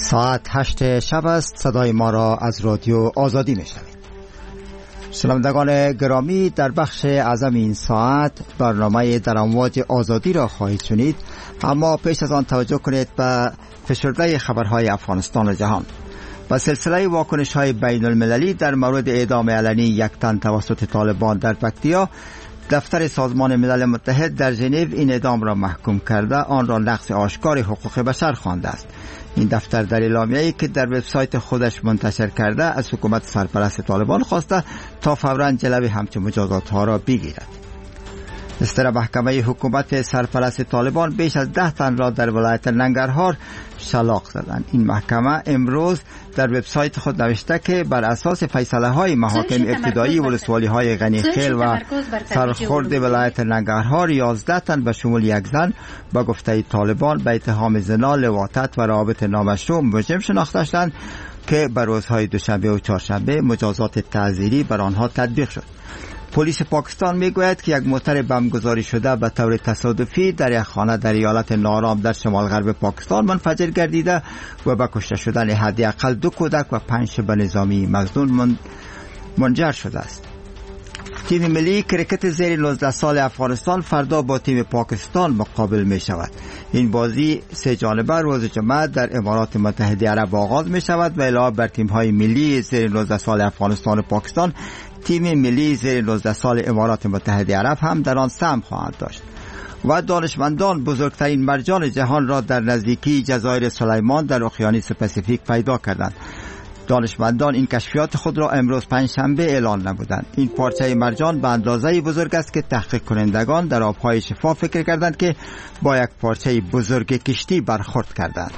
ساعت 8 شب است. صدای ما را از رادیو آزادی میشنوید. شنوندگان گرامی، در بخش اعظم این ساعت برنامه در امواج آزادی را خواهید شنید، اما پیش از آن توجه کنید به فشرده خبرهای افغانستان و جهان. با سلسله واکنش‌های بین المللی در مورد اعدام علنی یک تن توسط طالبان در پکتیا، دفتر سازمان ملل متحد در ژنو این اعدام را محکوم کرده آن را نقض آشکار حقوق بشر خوانده است. این دفتر در اعلامیه‌ای که در وبسایت خودش منتشر کرده از حکومت سرپرست طالبان خواسته تا فوراً جلوی همچون مجازات‌ها را بگیرد. مستر محکمه حکومت سرپرست طالبان بیش از 10 تن را در ولایت ننگرهار شلاق زدند. این محکمه امروز در وبسایت خود نوشته که بر اساس فیصله های محاکم ابتدایی ولسوالی های غنیخیل و سرخورد ولایت ننگرهار 11 تن به شمول یک زن با گفته طالبان به اتهام زنا، لواطت و روابط نامشروع مجرم شناخته شدند که بر روزهای دوشنبه و چهارشنبه مجازات تعزیری بر آنها تطبیق شد. پلیس پاکستان میگوید که یک موتر بمبگذاری شده به طور تصادفی در یک خانه در ایالت نارام در شمال غرب پاکستان منفجر گردیده و به کشته شدن حداقل 2 کودک و 5 شبه نظامی مظنون منجر شده است. تیم ملی کرکت زیر 19 سال افغانستان فردا با تیم پاکستان مقابل می شود. این بازی 3 جانبه روز جمعه در امارات متحده عرب آغاز می شود و علاوه بر تیم های ملی زیر 19 سال افغانستان و پاکستان، تیم ملی زیر 19 سال امارات متحده عرب هم در آن سهم خواهند داشت. و دانشمندان بزرگترین مرجان جهان را در نزدیکی جزایر سلیمان در اقیانوس پاسیفیک پیدا کردند. دانشمندان این کشفیات خود را امروز پنجشنبه اعلان نمودند. این پارچه مرجان به اندازه بزرگ است که تحقیق کنندگان در آبهای شفاف فکر کردند که با یک پارچه بزرگ کشتی برخورد کردند.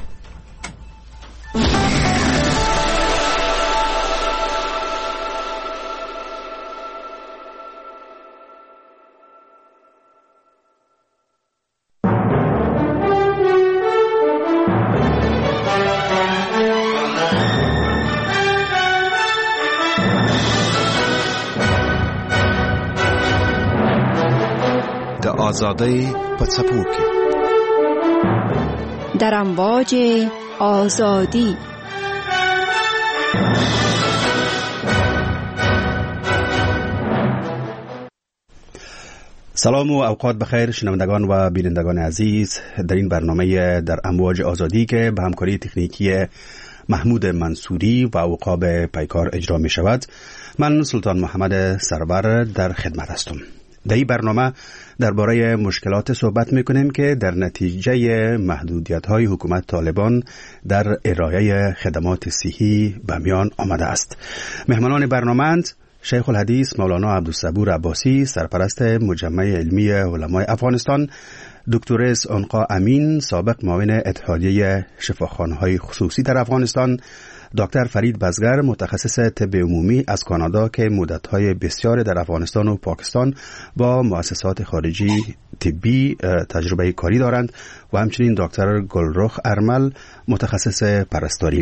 آزادی پڅپوکي در امواج آزادی. سلام و اوقات بخیر شنوندگان و بینندگان عزیز، در این برنامه در امواج آزادی که به همکاری تکنیکی محمود منصوری و عقاب پیکار اجرا می شود، من سلطان محمد سرور در خدمت هستم. در این برنامه درباره مشکلات صحبت میکنیم که در نتیجه محدودیت‌های حکومت طالبان در ارائه خدمات صحی به میان آمده است. مهمانان برنامه شیخ الحدیث مولانا عبدالصبور عباسی، سرپرست مجمع علمی علمای افغانستان، دکتر عنقا امین، سابق معاون اتحادیه شفاخانه‌های خصوصی در افغانستان، دکتر فرید بزگر، متخصص طب عمومی از کانادا که مدت‌های بسیار در افغانستان و پاکستان با مؤسسات خارجی طبی تجربه کاری دارند، و همچنین دکتر گلرخ ارمل، متخصص پرستاری.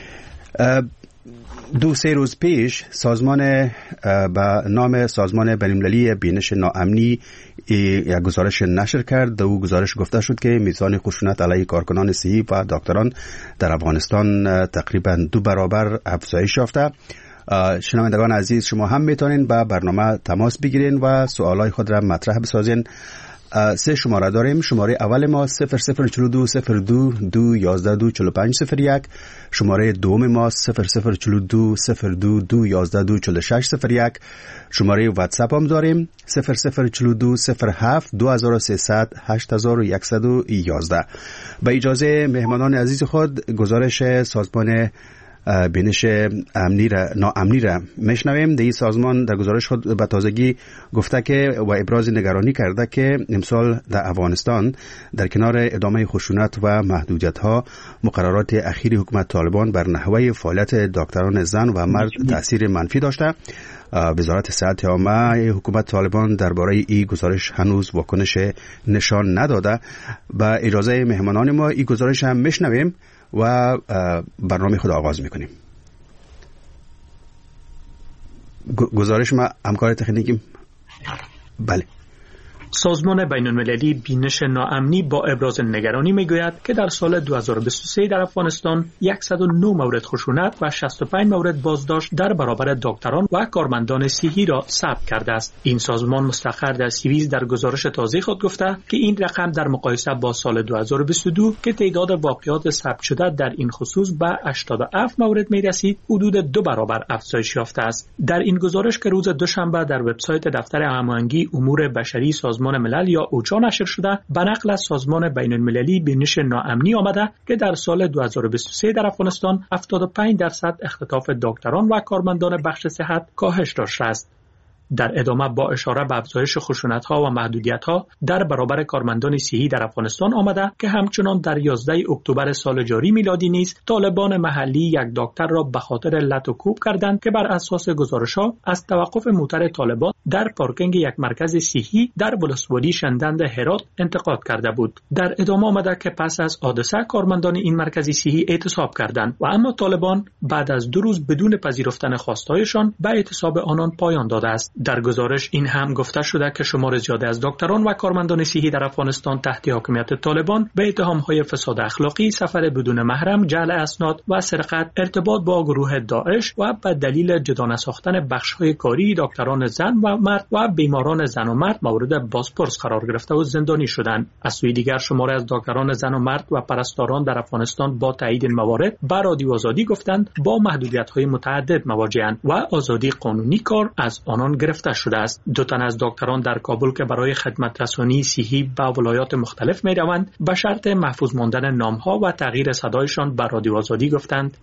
2-3 روز پیش سازمان به نام سازمان بین‌المللی بینش ناامنی یک گزارش نشر کرد. در او گزارش گفته شد که میزان خشونت علیه کارکنان صحی و دکتران در افغانستان تقریبا 2 برابر افزایش یافته. شنوندگان عزیز، شما هم میتونین با برنامه تماس بگیرین و سوالای خود را مطرح بسازین. 3 شماره داریم. شماره اول ما 0042 02 211 24501. شماره دوم ما 0042 02 211 24601. شماره واتساپ هم داریم 0042 07 2300 8111. با اجازه مهمانان عزیز خود گزارش سازمان بینش ناامنی را میشنویم. این سازمان در گزارش خود به تازگی گفته که و ابراز نگرانی کرده که امسال در افغانستان در کنار ادامه خشونت و محدودیت ها، مقررات اخیر حکومت طالبان بر نحوه فعالیت دکتران زن و مرد تاثیر منفی داشته. وزارت صحت عامه حکومت طالبان درباره این گزارش هنوز واکنش نشان نداده. با اجازه مهمانان ما این گزارش هم میشنویم و برنامه خود آغاز میکنیم. گزارش ما همکار تکنیکی. بله سازمان بین‌المللی بینش ناامنی با ابراز نگرانی میگوید که در سال 2023 در افغانستان 109 مورد خشونت و 65 مورد بازداشت در برابر دکتران و کارمندان صحی را ثبت کرده است. این سازمان مستقر در سوئیس در گزارش تازه خود گفته که این رقم در مقایسه با سال 2022 که تعداد واقعات ثبت شده در این خصوص به 87 مورد میرسید، حدود 2 برابر افزایش یافته است. در این گزارش که روز دوشنبه در وبسایت دفتر هماهنگی امور بشری سازمان ملل یا اوچا نشر شده، به نقل از سازمان بین‌المللی بینش ناامنی آمده که در سال 2023 در افغانستان 75% اختطاف دکتران و کارمندان بخش صحت کاهش داشته است. در ادامه با اشاره به افزایش خشونت‌ها و محدودیت‌ها در برابر کارمندان صحی در افغانستان آمده که همچنان در 11 اکتبر سال جاری میلادی نیز طالبان محلی یک دکتر را به خاطر لط و کوب کردند که بر اساس گزارش‌ها از توقف موتر طالبان در پارکینگ یک مرکز صحی در ولسوالی شندند هرات انتقاد کرده بود. در ادامه آمده که پس از حادثه کارمندان این مرکز صحی اعتصاب کردند و اما طالبان بعد از 2 روز بدون پذیرفتن خواستهایشان به اعتصاب آنان پایان داده است. در گزارش این هم گفته شده که شمار زیادی از دکتران و کارمندان صحی در افغانستان تحت حاکمیت طالبان به اتهام‌های فساد اخلاقی، سفر بدون محرم، جعل اسناد و سرقت، ارتباط با گروه داعش و به دلیل جدانه ساختن بخش‌های کاری دکتران زن و مرد و بیماران زن و مرد مورد بازپرس قرار گرفته و زندانی شدند. از سوی دیگر شمار از دکتران زن و مرد و پرستاران در افغانستان با تایید این موارد به رادیو آزادی گفتند با محدودیت‌های متعدد مواجه‌اند و آزادی قانونی کار از آنان گرفته شده است. 2 تن از دکتران در کابل که برای خدمت رسانی صحی به ولایات مختلف می روند به شرط محفوظ ماندن نام‌ها و تغییر صدایشان به رادیو آزادی گفتند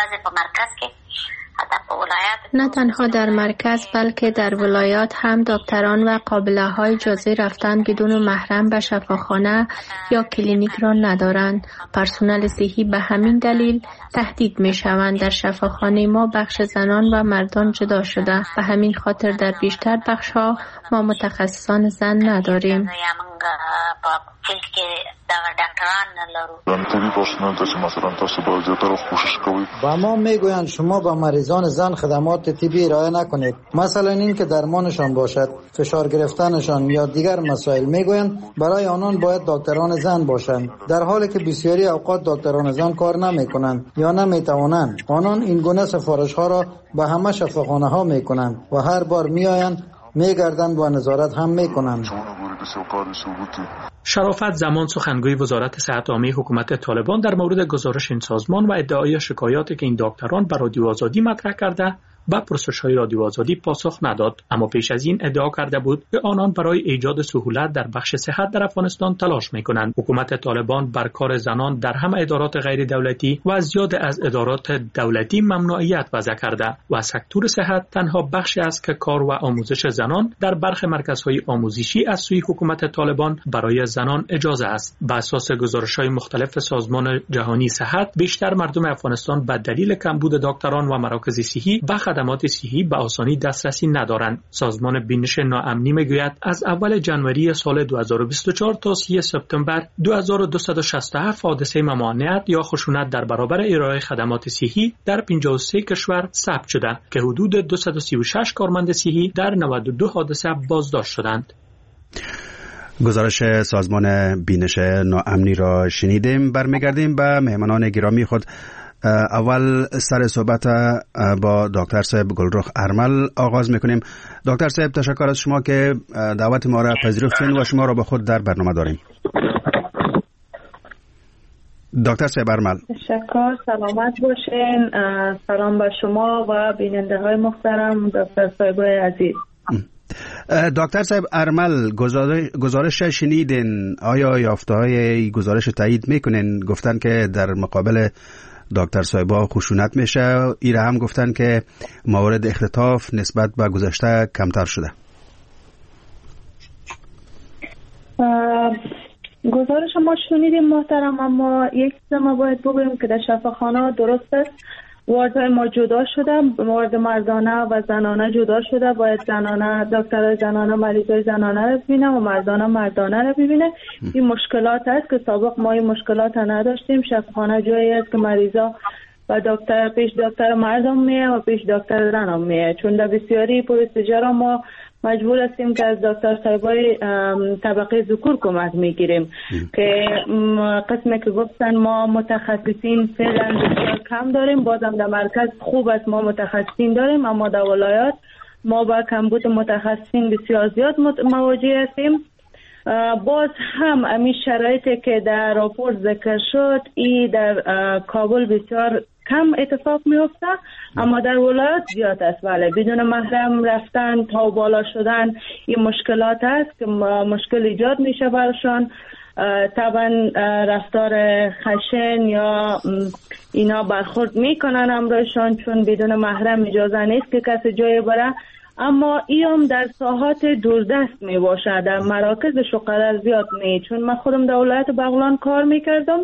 نه تنها در مرکز بلکه در ولایات هم دکتران و قابله‌های اجازه رفتن بدون محرم به شفاخانه یا کلینیک را ندارند. پرسنل صحی به همین دلیل تهدید می‌شوند. در شفاخانه ما بخش زنان و مردان جدا شده، به همین خاطر در بیشتر بخش‌ها ما متخصصان زن نداریم. و ما میگویند شما با مریضان زن خدمات طبی ارائه نکنید، مثلا این که درمانشان باشد، فشار گرفتنشان یا دیگر مسائل. میگویند برای آنان باید دکتران زن باشند، در حالی که بسیاری اوقات دکتران زن کار نمیکنند یا نمیتوانند. آنان این گونه سفارش ها را به همه شفاخانه ها میکنند و هر بار میآیند میگردند و نظارت هم میکنند. شرافت زمان سخنگوی وزارت صحت عامه حکومت طالبان در مورد گزارش این سازمان و ادعای شکایاتی که این دکتران به رادیو آزادی مطرح کرده با پرسش‌های رادیو آزادی پاسخ نداد، اما پیش از این ادعا کرده بود که آنان برای ایجاد سهولت در بخش صحت در افغانستان تلاش می‌کنند. حکومت طالبان بر کار زنان در همه ادارات غیر دولتی و زیاد از ادارات دولتی ممنوعیت وضع کرده و سکتور صحت تنها بخشی است که کار و آموزش زنان در برخی مرکزهای آموزشی از سوی حکومت طالبان برای زنان اجازه است. بر اساس گزارش‌های مختلف سازمان جهانی صحت، بیشتر مردم افغانستان به دلیل کمبود دکتران و مراکز صحی به خدمات صحی به آسانی دسترسی ندارند. سازمان بینش ناامنی میگوید از اول ژانویه سال 2024 تا 30 سپتامبر 2267 حادثه ممانعت یا خشونت در برابر ارائه خدمات صحی در 53 کشور ثبت شده که حدود 236 کارمند صحی در 92 حادثه بازداشت شدند. گزارش سازمان بینش ناامنی را شنیدیم. برمیگردیم به مهمانان گرامی خود. اول سر صحبت با دکتر صاحب گلرخ ارمل آغاز میکنیم. دکتر صاحب تشکر از شما که دعوت ما را پذیرفتین و شما را با خود در برنامه داریم. دکتر صاحب ارمل تشکر، سلامت باشین. سلام به شما و بیننده های محترم، دکتر صاحب عزیز. دکتر صاحب ارمل، گزارش شنیدین؟ آیا یافته‌های گزارش تایید میکنین؟ گفتن که در مقابل دکتر صاحبا خشونت میشه. ایره هم گفتن که موارد اختطاف نسبت به گذشته کمتر شده. گزارش ما شنیدیم محترم، اما یک چیز ما باید بگوییم که در شفاخانه درست است واردهای ما جدا شده، وارد مردانه و زنانه جدا شده. باید زنانه دکتر زنانه مریضای زنانه رو ببینه و مردانه مردانه رو ببینه. این مشکلات است که سابق ما این مشکلات نداشتیم. شفاخانه جایی است که مریضا و پیش دکتر مردم میه و پیش دکتر زنم میه، چون در بسیاری پروسیجر ما مجبور هستیم که از دکتر صاحبای طبقه ذکور کمک میگیریم که قسمی که گفتن ما متخصصین فعلا بسیار کم داریم. بازم در مرکز خوب است ما متخصصین داریم، اما در ولایات ما با کمبود متخصصین بسیار زیاد مواجه هستیم. باز هم امی شرایطی که در راپورت ذکر شد ای در کابل بسیار کم اتفاق میفته، اما در ولایات زیاد است. بله، بدون محرم رفتن تا بالا شدن این مشکلات است که مشکل ایجاد میشه برشان. طبعا رفتار خشن یا اینا برخورد میکنن همراهشان، چون بدون محرم اجازه نیست که کسی جای بره. اما این در ساحات دوردست می باشه، در مراکزش قدر زیاد نی. چون من خودم در ولایت بغلان کار میکردم،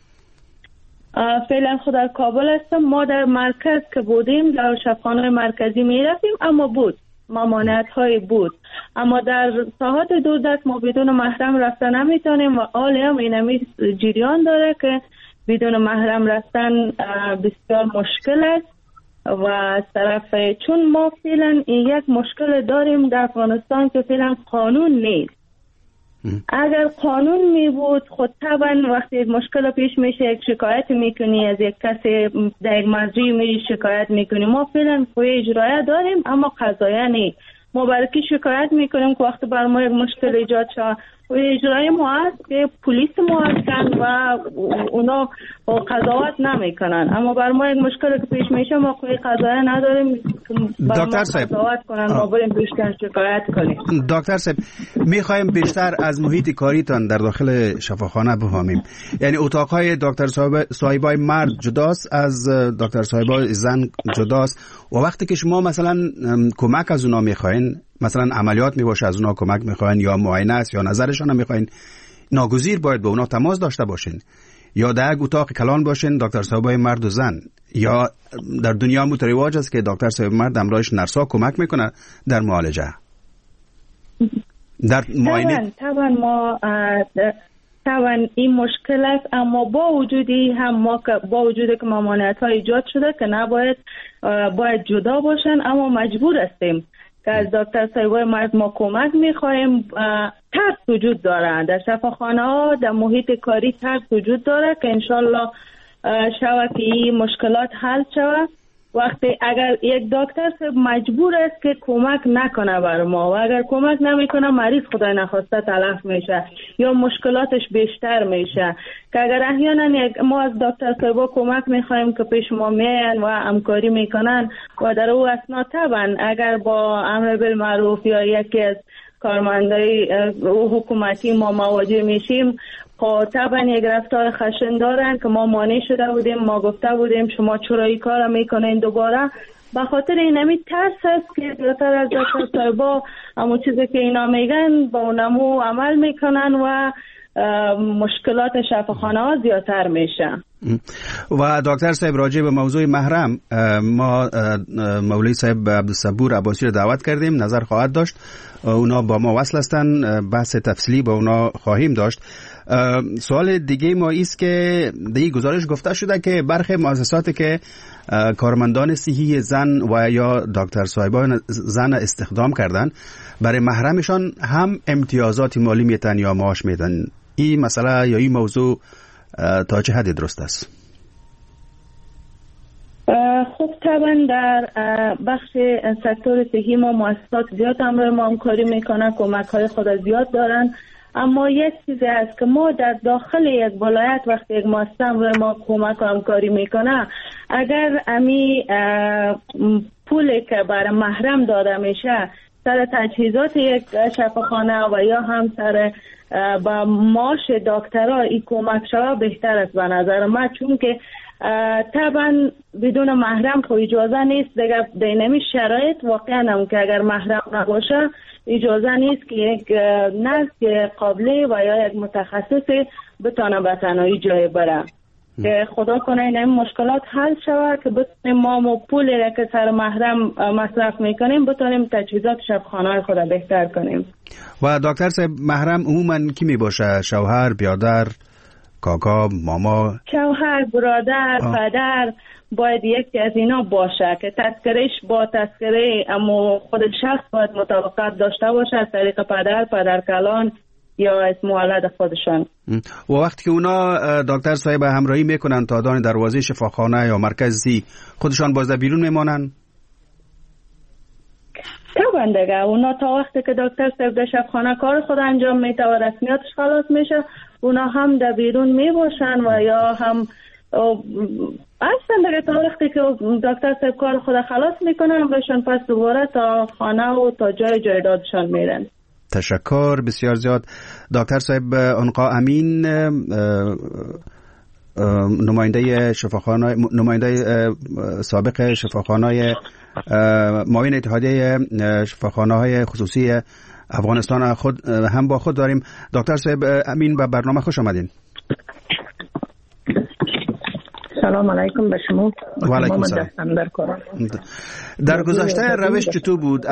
فعلا خود در کابل هستم. ما در مرکز که بودیم در شفاخانه مرکزی می رفتیم، اما بود ممانعت های بود، اما در ساحات دوردست ما بدون محرم رفتن نمیتونیم و حالی هم اینمی جریان داره که بدون محرم رفتن بسیار مشکل است. و از طرف چون ما فعلا یک مشکل داریم در افغانستان که فعلا قانون نیست. اگر قانون می بود خود طبعا وقتی یک مشکل پیش میشه یک شکایت میکنی، از یک کسی در یک مرجع میری شکایت میکنی. ما فعلا قوه اجرایی داریم اما قضاییه نیست. ما برای کی شکایت میکنیم که وقتی بر ما یک مشکل ایجاد شد قوه اجرایی ما هست که پلیس ما هستن و اونا قضاوت نمیکنن، اما بر ما یک مشکل که پیش میشه ما قوه قضاییه نداریم دکتر صاحب قضاوت کنن، ما بریم بیشتر شکایت کنیم. دکتر صاحب میخوایم بیشتر از محیط کاریتان در داخل شفاخانه بفهمیم. یعنی اتاقهای دکتر صاحبای مرد جداست از دکتر صاحبای زن جداست و وقتی که شما مثلا کمک از اونا میخواین، مثلا عملیات میباشه از اونا کمک میخواین یا معاینه است یا نظرشان هم میخواین، ناگزیر باید به اونا تماس داشته باشین یا در یک اتاق کلان باشین دکتر صاحبای مرد و زن، یا در دنیا مترواج است که دکتر صاحب مرد همراهش نرسا کمک میکنه در معالجه در معاینه. طبعا ما طبعا این مشکل است، اما با وجودی هم ما با وجودی که ممانعت ها ایجاد شده که نباید باید جدا باشن، اما مجبور هستیم که از دکتر صاحبای مرد ما کمک میخوایم. ترس وجود داره در شفاخانه ها، در محیط کاری ترس وجود داره که انشالله شود که این مشکلات حل شود. وقتی اگر یک دکتر صاحب مجبور است که کمک نکنه بر ما و اگر کمک نمیکنه مریض خدای نخواسته تلف میشه یا مشکلاتش بیشتر میشه، که اگر احیانا ما از دکتر صاحب کمک میخوایم که پیش ما میان و همکاری میکنن و در او اثنا طبعا اگر با امر بالمعروف یا یکی از کارمندای حکومتی ما مواجه میشیم، طبعا یک رفتار خشن دارن که ما مانع شده بودیم، ما گفته بودیم شما چرا این کار میکنین دوباره. به خاطر اینمی ترس هست که زیادتر از دکتر صاحبا همون چیزی که اینا میگن با اونمو عمل میکنن و مشکلات شفاخانه ها زیادتر میشه. و دکتر صاحب راجع به موضوع محرم ما مولوی صاحب عبدالصبور عباسی رو دعوت کردیم، نظر خواهد داشت، اونا با ما وصل هستن، بحث تفصیلی با اونا خواهیم داشت. سوال دیگه ما ایست که دیگه گزارش گفته شده که برخی مؤسساتی که کارمندان صحی زن و یا دکتر صاحبان زن استخدام کردن برای محرمشان هم امتیازات مالی میتن یا معاش میدن. این مسئله یا این موضوع تا چه حدی درست است؟ خب طبعا در بخش سکتور صحی ما مؤسسات زیاد همراه ما همکاری میکنن، کمک های خود زیاد دارن، اما یک چیزی است که ما در داخل یک ولایت وقتی یک مؤسسه همراه ما کمک و همکاری میکنه، اگر امی پولی که برای محرم داده میشه سر تجهیزات یک شفاخانه و یا هم سر با معاش دکترها این کمک شود بهتر است به نظر من، چون که طبعا بدون محرم خو اجازه نیست دیگه. دینمی شرایط واقعا هم که اگر محرم نباشه اجازه نیست که یک نرس قابلی و یا یک متخصص بتانه به تنهایی جای بره. که خدا کنه این مشکلات حل شود که بتونیم ما پولی که سر محرم مصرف میکنیم بتونیم تجهیزات شفاخانه خود بهتر کنیم. و دکتر صاحب محرم عموما کی می باشه؟ شوهر، برادر، کاکا، ماما؟ شوهر، برادر، پدر، باید یکی از اینا باشه که تذکرهش با تذکره اما خود شخص باید مطابقت داشته باشه از طریق پدرکلان یا اسم ولد خودشان. و وقتی که اونا دکتر صاحب همراهی میکنن تا دان دروازه شفاخانه یا مرکزی، خودشان باز در بیرون میمانن؟ طبعا دیگه اونا تا وقتی که دکتر صاحب در شفاخانه کار خود انجام میده و رسمیاتش خلاص میشه، اونا هم در بیرون میباشن و یا هم اصلا دیگه تا وقتی که دکتر صاحب کار خود خلاص میکنن بهشون پس دوباره تا خانه و تا جایدادشان میرن. تشکر بسیار زیاد دکتر صاحب. عنقا امین، نماینده سابق شفاخانه معاون اتحادیه شفاخانه‌های خصوصی افغانستان خود هم با خود داریم. دکتر صاحب امین به برنامه خوش آمدین. سلام علیکم به شما. و علیکم سلام. در گذشته روش چطور بود؟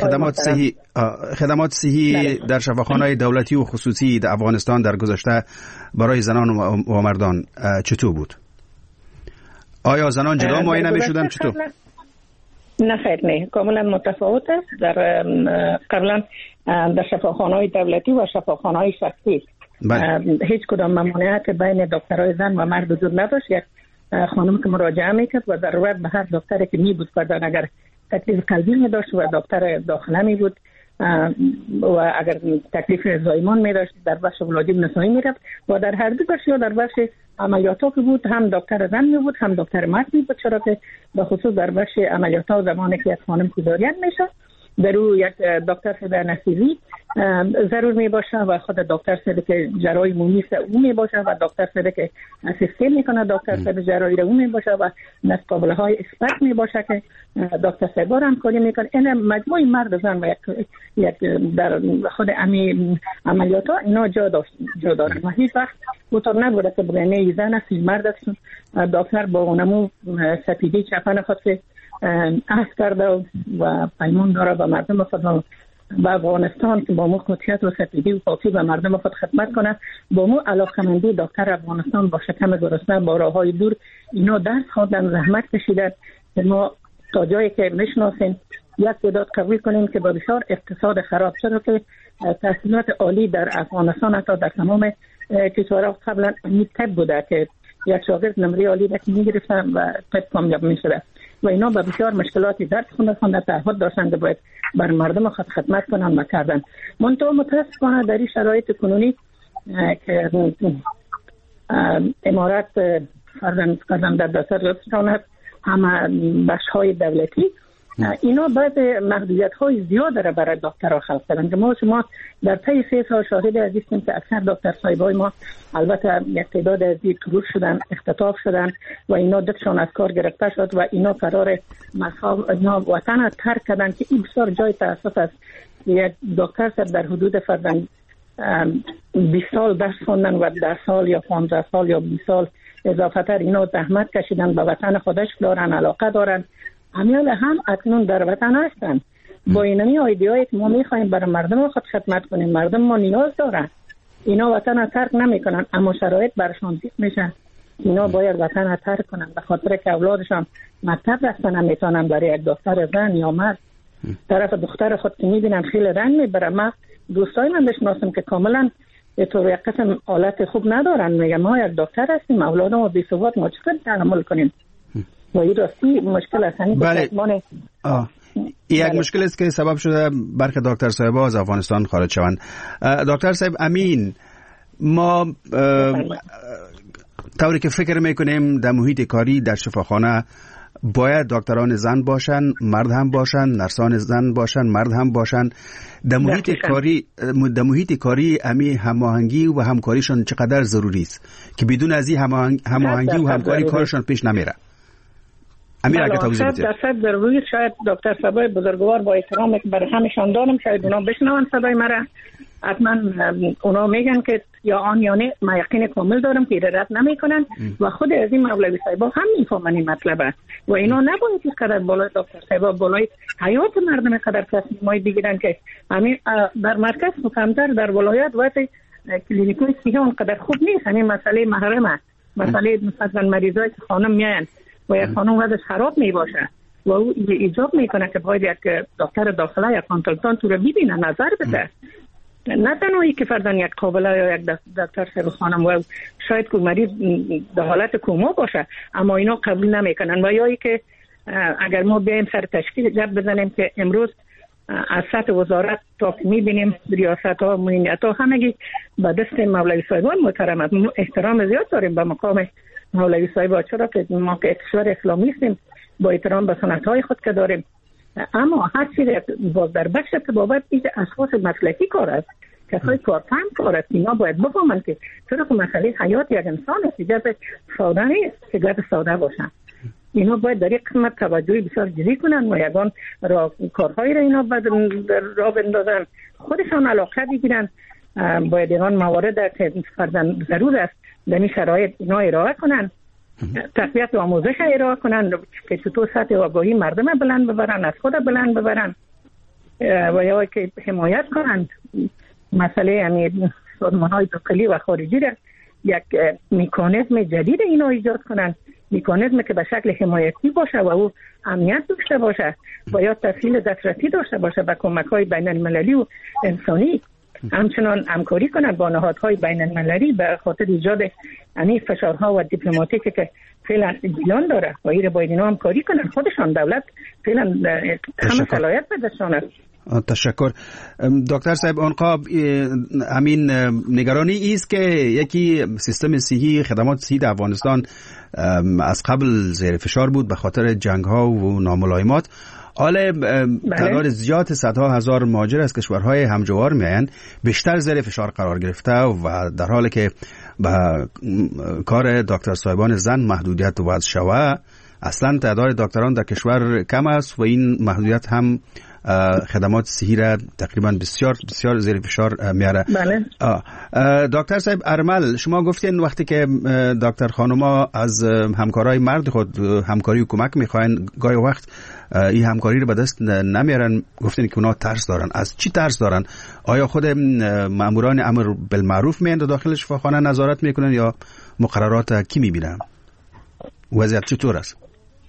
خدمات صحی در شفاخانه‌های دولتی و خصوصی در افغانستان در گذشته برای زنان و مردان چطور بود؟ آیا زنان جدا معاینه می‌شدند چطور؟ نه خیر، نه، کاملا متفاوت است. در قبلا در شفاخانه‌های دولتی و شفاخانه‌های شخصی هیچ کدام ممانعت بین دکترای زن و مرد وجود نداشت. یک خانم که مراجعه میکرد و ضرورت به هر دکتری که می بود کردن، اگر تکلیف قلبی می داشت و دکتر داخله می بود و اگر تکلیف زایمان می داشت در بخش ولادی نسایی می رفت و در هر دو بخش یا در بخش عملیاتا که بود هم دکتر زن می بود هم دکتر مرد می بود، چرا که به خصوص در بخش عملیاتا زمانی که یک خانم کوزاریان میشه در او یک دکتر صدا نسیزی ضرور می باشه و خود دکتر صدا که جراحی مومیس او می باشه و دکتر صدا که اسیسته می کنه دکتر صدا جراحی او می باشه و نسقابله های اکسپرت می باشه که دکتر صدا هم کاری می کنه. این مجموعی مرد زن و یک در خود عملیات ها اینا جا دارن و هیچ وقت بطور نبوده که بگنه زن است مرد است. دکتر با اونمو سپیدی چپن خود که عهد کرده و پیمان داره و مردم خود و افغانستان که با مو قطعیت و سپیدی و پاکی و مردم خود خدمت کنه، با مو علاقمندی دکتر افغانستان با شکم گرسنه با راه های دور اینا درس خوردن، زحمت کشیدن که ما تا جایی که میشناسیم یک تعداد قبول کنیم که با بسیار اقتصاد خراب شده که تحصیلات عالی در افغانستان حتی در تمام کشورها قبلا طب بوده که یک شاگرد نمره عالی را که میگرفتن و طب کامیاب میشده و اینا به بسیار مشکلاتی درس خوندن تعهد داشتن که باید بر مردم خود خدمت کنن و کردن. منطقه متاسفانه در این شرایط کنونی که امارات کردن در دستر رسانه هست همه بخش های دولتی اینا باید محدودیت های زیاد را برای دکترها خلق کردن که ما شما در طی 3 سال شاهد هستیم که اکثر دکتر صاحبای ما البته یک تعداد از این تروش شدن، اختطاف شدن و اینا دکشان از کار گرفته شد و اینا قرار اینا وطن ترک کردن که این بسیار جای تاسف است. یک دکتر صاحب در حدود فرضاً 20 سال درس خوندن و 10 سال یا 15 سال یا 20 سال اضافه تر اینا زحمت کشیدن، به وطن خودش دارن، علاقه دارن، امیال هم اکنون در وطن هستن. با اینمی ایده‌ای که ما می‌خوایم برای مردم خود خدمت کنیم، مردم ما نیاز دارن، اینا وطن را ترک نمی‌کنن اما شرایط برشان زیاد میشن، اینا باید وطن را ترک کنن به خاطر که اولادشان مکتب رفتن نمیتونن. برای یک دختر زن یا مرد طرف دختر خود که می‌بینن خیلی رنگ میبره. ما دوستای من بشناسم که کاملا به طور یک قسم حالت خوب ندارن، میگم ما یک دکتر هستیم اولادم رو بی‌ثبات ما چطور تحمل کنیم و این راستی مشکل است. بله. یک مشکل است که سبب شده برخی دکتر صاحب‌ها از افغانستان خارج شوند. دکتر صاحب امین، ما طوری که فکر میکنیم در محیط کاری در شفاخانه باید دکتران زن باشن، مرد هم باشن، نرسان زن باشن، مرد هم باشن. در محیط کاری هماهنگی و همکاریشان چقدر ضروری است که بدون از این هماهنگی و همکاری کارشان پیش نمیره. امیر اگه توضیح بدید. 100% ضروری. شاید دکتر صاحبای بزرگوار با احترامی که برای همشان دارم شاید اونا بشنون صدای مرا، حتما اونا میگن که یا آن یا نه، ما یقین کامل دارم که رد نمیکنن و خود از این مولوی صاحبا هم میفهمن این مطلبه و اینا نباید که قدر بالای دکتر صاحبا بالای حیات مردم قدر تصمیمای بگیرن که همین در مرکز کمتر در ولایت وقتی کلینیکای صحی اون قدر خوب نیست. همین مسئله محرمه، مسئله مثلا مریضای که خانم میان و یک خانم وضعش خراب می باشه و او ایجاب میکنه که باید یک دکتر داخله یا کانسلتانت رو ببینه، نظر بده. نه تنهایی که فردان یک قابله یا یک دکتر سر خانم و شاید که مریض در حالت کوما باشه اما اینا قبول نمیکنن. و یا ای که اگر ما بیایم سر تشکیل گپ بزنیم که امروز از سطح وزارت تا که میبینیم ریاست ها مدیریت ها همگی به دست مولوی صاحبان محترم است. احترام زیاد داریم به مقام مولوی صاحب، چرا که ما که کشور اسلامی هستیم با احترام به سنت های خود که داریم، اما هر چیز باز در بخش طبابت ایجا اشخاص مسلکی کار است، کسای کارفهم کار است. اینا باید بفهمند که چرا که مسئله حیات یک انسان است، گپ ساده نیست که گپ ساده باشن. اینا باید در یک قسمت توجهی بسیار جدی کنن و یگان کارهایی را اینا را بندازن، خودشان علاقه بگیرن. باید اینا موارد که فرضاً ضرور است در این شرایط اینا ارائه کنن، تقویت و آموزش ارائه کنن که چطور سطح آگاهی مردم بلند ببرن، از خود بلند ببرن و یا که حمایت کنن مسئله همین سازمان‌های داخلی و خارجی را یک مکانیزم جدید اینا ایجاد کنن، مکانیزمی که به شکل حمایتی باشه و او امنیت داشته باشه و یا تسهیل دسترسی داشته باشه به کمک‌های بین المللی و انسانی. همچنان همکاری کنند با نهادهای بین المللی به خاطر ایجاد همین فشارها و دیپلماتیکی که فعلا جریان داره و ایره باید اینا همکاری کنند. خودشان دولت فعلا همه صلاحیت بدشان است. تشکر دکتر صاحب. آنقا همین نگرانی است که یکی سیستم صحی، خدمات صحی در افغانستان از قبل زیر فشار بود به خاطر جنگ ها و ناملایمات. حالا تعداد زیاد صدها هزار مهاجر از کشورهای همجوار میآیند بیشتر زیر فشار قرار گرفته و در حالی که به کار دکتر صاحبان زن محدودیت وضع شود، اصلا تعداد دکتران در کشور کم است و این محدودیت هم خدمات صحی را تقریبا بسیار بسیار زیر فشار میاره. بله. دکتر صاحب ارمل، شما گفتین وقتی که دکتر خانوما از همکارای مرد خود همکاری و کمک میخواین گاهی وقت این همکاری رو به دست نمیارن، گفتین که اونا ترس دارن. از چی ترس دارن؟ آیا خود ماموران امر بالمعروف میان داخل شفاخانه نظارت میکنن یا مقررات کی میبینن؟ وضعیت چطور است؟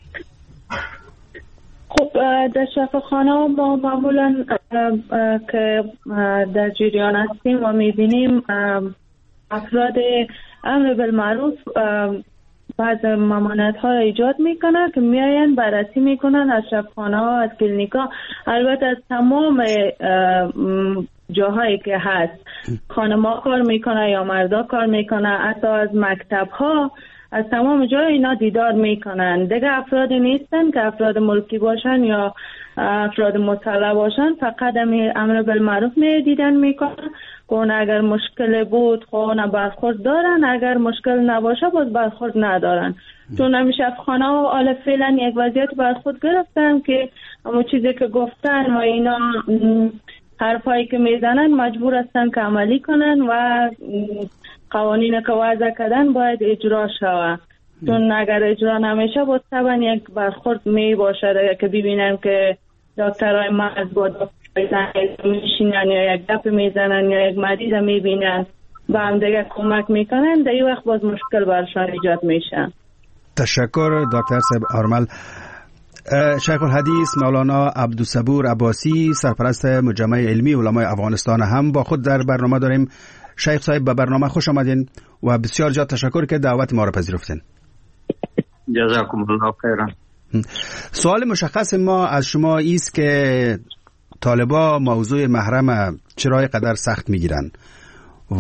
خب در شفاخانه ما معمولا که در جریان هستیم و میبینیم افراد امر بالمعروف بعض ممانعت ها ایجاد میکنن که میاین بررسی میکنن از شفاخانه ها، از کلینیک ها، البته از تمام جاهایی که هست، خانما کار میکنه یا مردا کار میکنه، حتی از مکتب ها، از تمام جای اینا دیدار میکنن. دیگه افرادی نیستن که افراد ملکی باشن یا افراد مطلع باشن، فقط امر بالمعروف دیدن میکنن. اون اگر مشکل بود خونه برخورد دارن، اگر مشکل نباشه باز برخورد ندارن. چون همیشه افخانه و حالا فعلا یک وضعیت برخورد گرفتن که همون چیزی که گفتن و اینا حرفایی که میزنن مجبور هستن که عملی کنن و قوانین که وضع کردن باید اجرا شود. چون اگر اجرا نمیشه باید طبعا یک برخورد می باشه که ببینن که دکترهای مرد با دکترهای میشینن یا یک گپ میزنن یا یک مریض میبینن و هم دیگه کمک میکنن، در این وقت باز مشکل برشان ایجاد میشن. تشکر دکتر صاحب آرمل. شیخ الحدیث مولانا عبدالصبور عباسی، سرپرست مجمع علمی علمای افغانستان هم با خود در برنامه داریم. شیخ صاحب به برنامه خوش آمدین و بسیار زیاد تشکر که دعوت ما را پذیرفتین. جزاکم الله خیرا. سوال مشخص ما از شما است که طالبا موضوع محرم چرا قدر سخت میگیرن و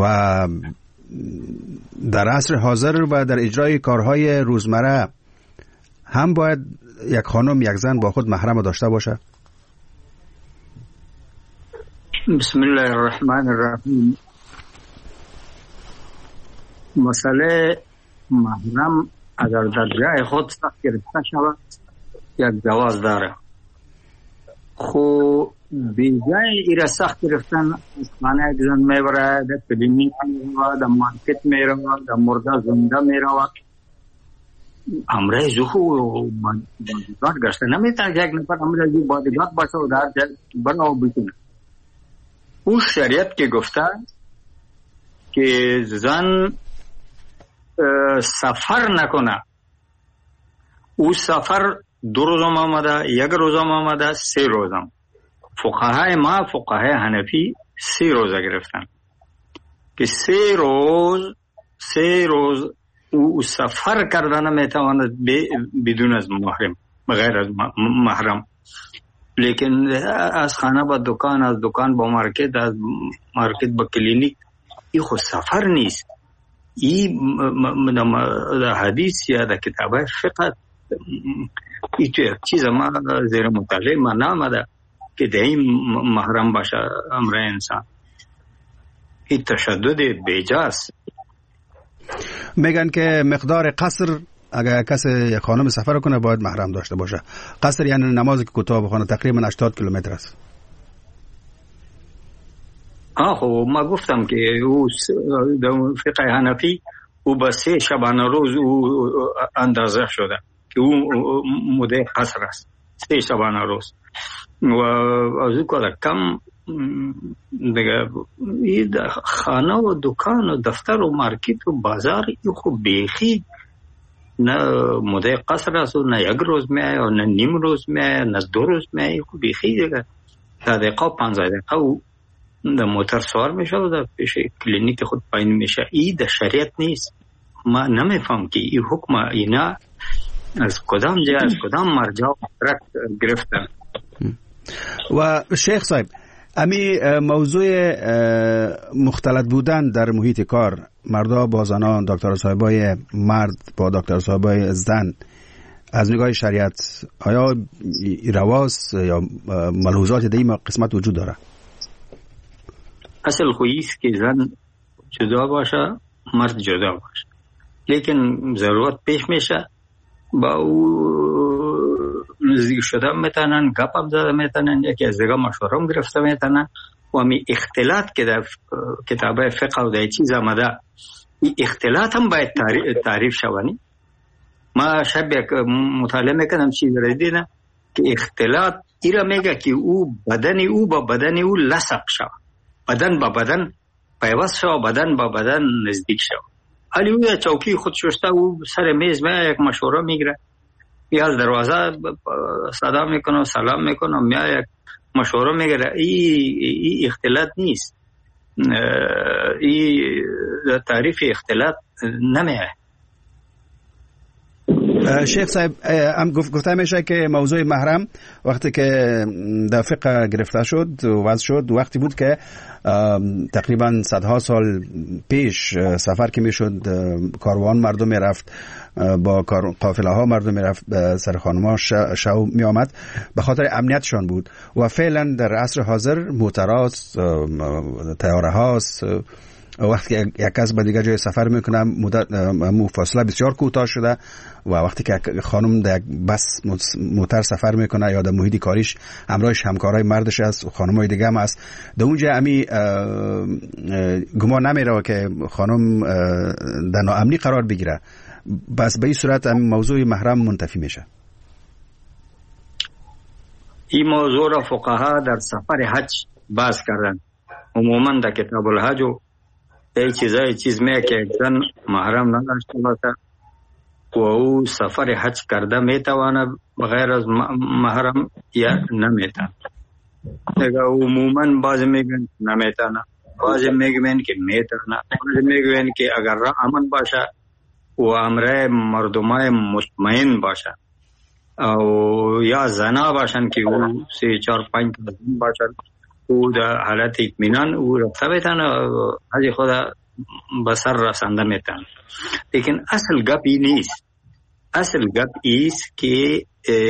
در عصر حاضر و در اجرای کارهای روزمره هم باید یک خانم یک زن با خود محرم داشته باشه؟ بسم الله الرحمن الرحیم. مسئله محرم اگر در جای خود سخت گرفته شود یک جواز داره، خو بیجای ایره سخت گرفتن از خانه یک زن میبره، در کلینیک میرود، در مارکت میرود، در مرده زنده میرود، امره زخو بادیگارد گشته نمیتونه که یک نفر امره زخو بادیگارد باشه و در جای براو بکنه. اون شریعت که گفته که زن سفر نکنه او سفر 2 روزم آمده، 1 روزم آمده، 3 روزم. فقهای ما فقهای حنفی 3 روزه گرفتن که 3 روز او سفر کردن میتواند بدون از محرم، بغیر از محرم. لیکن از خانه با دکان، از دکان با مارکت، از مارکت با کلینیک، این خود سفر نیست. این حدیث یا در کتاب فقه این تو یک چیز ما زیر مطالعه ما نامده که در این محرم باشه امر انسان. این تشدد بیجاست. میگن که مقدار قصر اگر کسی یک خانم سفر کنه باید محرم داشته باشه. قصر یعنی نمازی که کوتاه بخونه، تقریبا 80 کیلومتر است. ما گفتم که او در فقه حنفی او با 3 شبانه روز او اندازه شده که او مده قصر است. 3 شبانه روز و از او که کم دیگه این خانه و دکان و دفتر و مارکت و بازار این خوب بیخی نه مده قصر است و نه 1 روز میای و نه نیم روز میای نه 2 روز میای. خوب بیخی دیگه 10 دقیقه 15 دقیقه و در موتر سوار میشه و در پیش کلینیک خود پایین میشه. این در شریعت نیست. ما نمیفهم که این حکم اینا از کدام جای از کدام مرجع گرفتن. و شیخ صاحب امی موضوع مختلط بودن در محیط کار، مردا با زنان، دکتر صاحبای مرد با دکتر صاحبای زن، از نگاه شریعت آیا رواست یا ملحوظات در این قسمت وجود داره؟ اصل خویست که زن جدا باشه، مرد جدا باشه، لیکن ضرورت پیش میشه با او نزدیک شده میتونن، گپ هم زده میتونن، یکی از دیگه مشوره هم گرفته میتونن. و می اختلاط که در کتاب فقه و در چیز آمده، این اختلاط هم باید تعریف شونی. ما شب یک مطالعه میکنم چیز را دیدم که اختلاط ایرا میگه که او بدن او با بدن او لصق شود، بدن با بدن پیوست شود، بدن با بدن نزدیک شود. حالی او چوکی خود شسته او سر میز میاد یک مشوره میگیره، یا از دروازه صدا میکنه و سلام میکنه، میاد یک مشوره میگیره. این اختلاط نیست. این تعریف اختلاط نمیه. شیخ صاحب هم گفته میشه که موضوع محرم وقتی که در فقه گرفته شد و وضع شد، وقتی بود که تقریبا صدها سال پیش سفر که میشد، کاروان مردم میرفت، با قافله ها مردم میرفت سر خانم‌ها شو می آمد، به خاطر امنیتشان بود. و فعلا در عصر حاضر موتراست، طیاره هاست، وقتی که یک کس به دیگه جای سفر میکنه مدت فاصله بسیار کوتاه شده و وقتی که خانم در بس موتر سفر میکنه یا در محیط کاریش همراهش همکارای مردش است و خانمای دیگه هم است، در اونجا امی گمان نمیره که خانم در ناامنی قرار بگیره. بس به این صورت موضوع محرم منتفی میشه. این موضوع را فقها در سفر حج باز کردن. عموما در کتاب الحج چیز میگه که زن محرم نداشته باشه و او سفر حج کرده میتواند بغیر از محرم یا نمیتواند. دیگه عموما بعضی میگن نمیتواند، بعضی میگن که میتواند، بعضی میگن که اگر راه امن باشه و امر مردمای مطمئن باشه او یا زنا باشن که او 3 4 5 زن باشن او در حالت اطمینان او رفته میتونه حج خدا بسر رسنده میتونه. لیکن اصل گپ این نیست. اصل گپ ایست که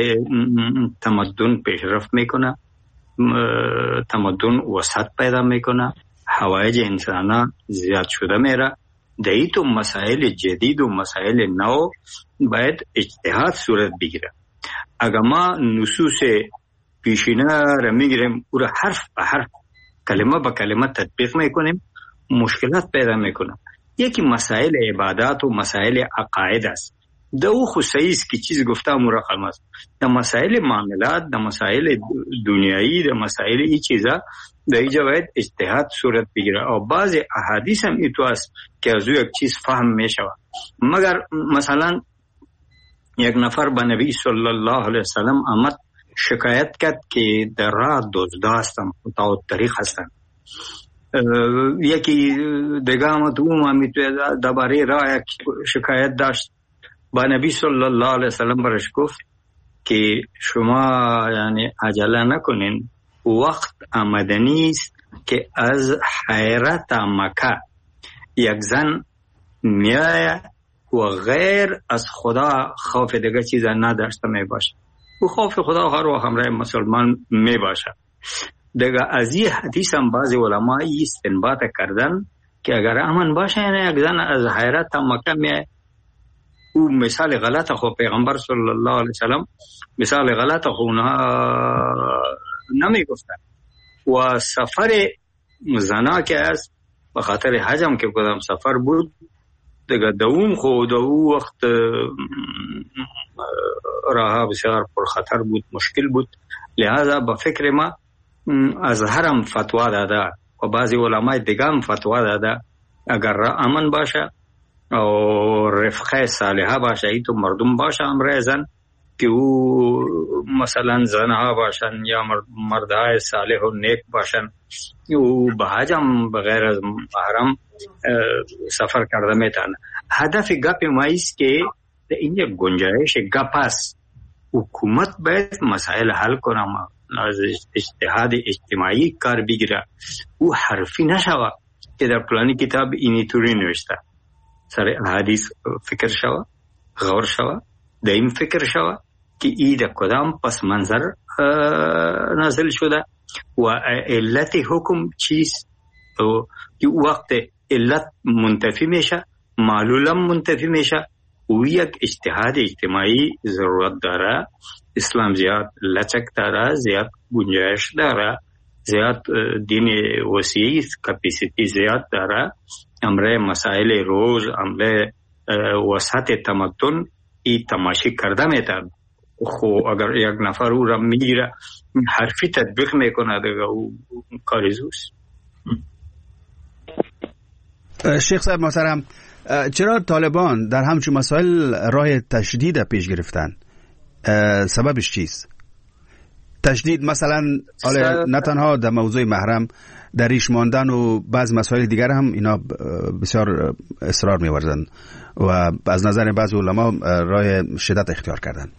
تمدن پیشرفت میکنه، تمدن وسعت پیدا میکنه، حوایج انسانا زیاد شده میره. در تو مسائل جدید و مسائل نو باید اجتهاد صورت بگیره. اگر ما نصوص پیشینه را میگیریم او را حرف به حرف، کلمه به کلمه تطبیق میکنیم، مشکلات پیدا میکنیم. یکی مسائل عبادات و مسائل عقاید است. در او خصوصی است که چیز گفتم مرقم است. در مسائل معاملات، در مسائل دنیایی، در مسائل این چیزا در اینجا باید اجتهاد صورت بگیره. و بعض احادیث هم ایتو است که از او یک چیز فهم میشود. مگر مثلا یک نفر به نبی صلی الله علیه وسلم آمد شکایت کرد که در راه دزدا هستم، قطاع الطریق هستم. یکی دیگه آمد اون درباره راه یک شکایت داشت. با نبی صلی الله علیه وسلم برش گفت که شما یعنی عجله نکنین، وقت آمدنی است که از حیرت مکه یک زن میآید و غیر از خدا خوف دیگه چیز نداشته می باشه. او خوف خدا هر وقت همراه مسلمان می باشه. دیگه از این حدیث هم بعضی علما استنباط کردن که اگر امن باشه یعنی یک زن از حیرت مکه میآید. او مثال غلط خو پیغمبر صلی الله علیه وسلم مثال غلط خو اونها نمی گفتن. و سفر زنا که است به خاطر حجم که کدام سفر بود دیگه دوم خود او وقت راه بسیار پر خطر بود، مشکل بود. لہذا به فکر ما از حرم فتوا داده و بعضی علمای دیگه هم فتوا داده اگر امن باشه و رفقه صالحه باشه ای تو مردم باشه امرای زن که او مثلا زنها باشن یا مردهای صالح و نیک باشن او به حجم بغیر از محرم سفر کرده میتونه. هدف گپ ما است که این یک گنجایش گپ است. حکومت باید مسائل حل کنه، از اجتهاد اجتماعی کار بگیره. او حرفی نشوه که در پلانی کتاب اینی طوری نوشته. سر حدیث فکر شوه، غور شوه، دایم فکر شوه که ای در کدام پس منظر نازل شده و علت حکم چیست. که وقت علت منتفی میشه، معلولم منتفی میشه و یک اجتهاد اجتماعی ضرورت داره. اسلام زیاد لچک داره، زیاد گنجایش داره، زیاد دین وسیع کپیسیتی زیاد داره. امره مسائل روز، امره وسط تمدن ای تماشی کرده میتن. خو اگر یک نفر او را میگیره حرفی تطبیق میکنه دیگه او کاری زوست. شیخ صاحب محترم، چرا طالبان در همچون مسائل راه تشدید پیش گرفتن؟ سببش چیست؟ تشدید مثلا نه تنها در موضوع محرم، در ریش ماندن و بعض مسائل دیگر هم اینا بسیار اصرار می‌ورزن و از نظر بعض علما راه شدت اختیار کردن.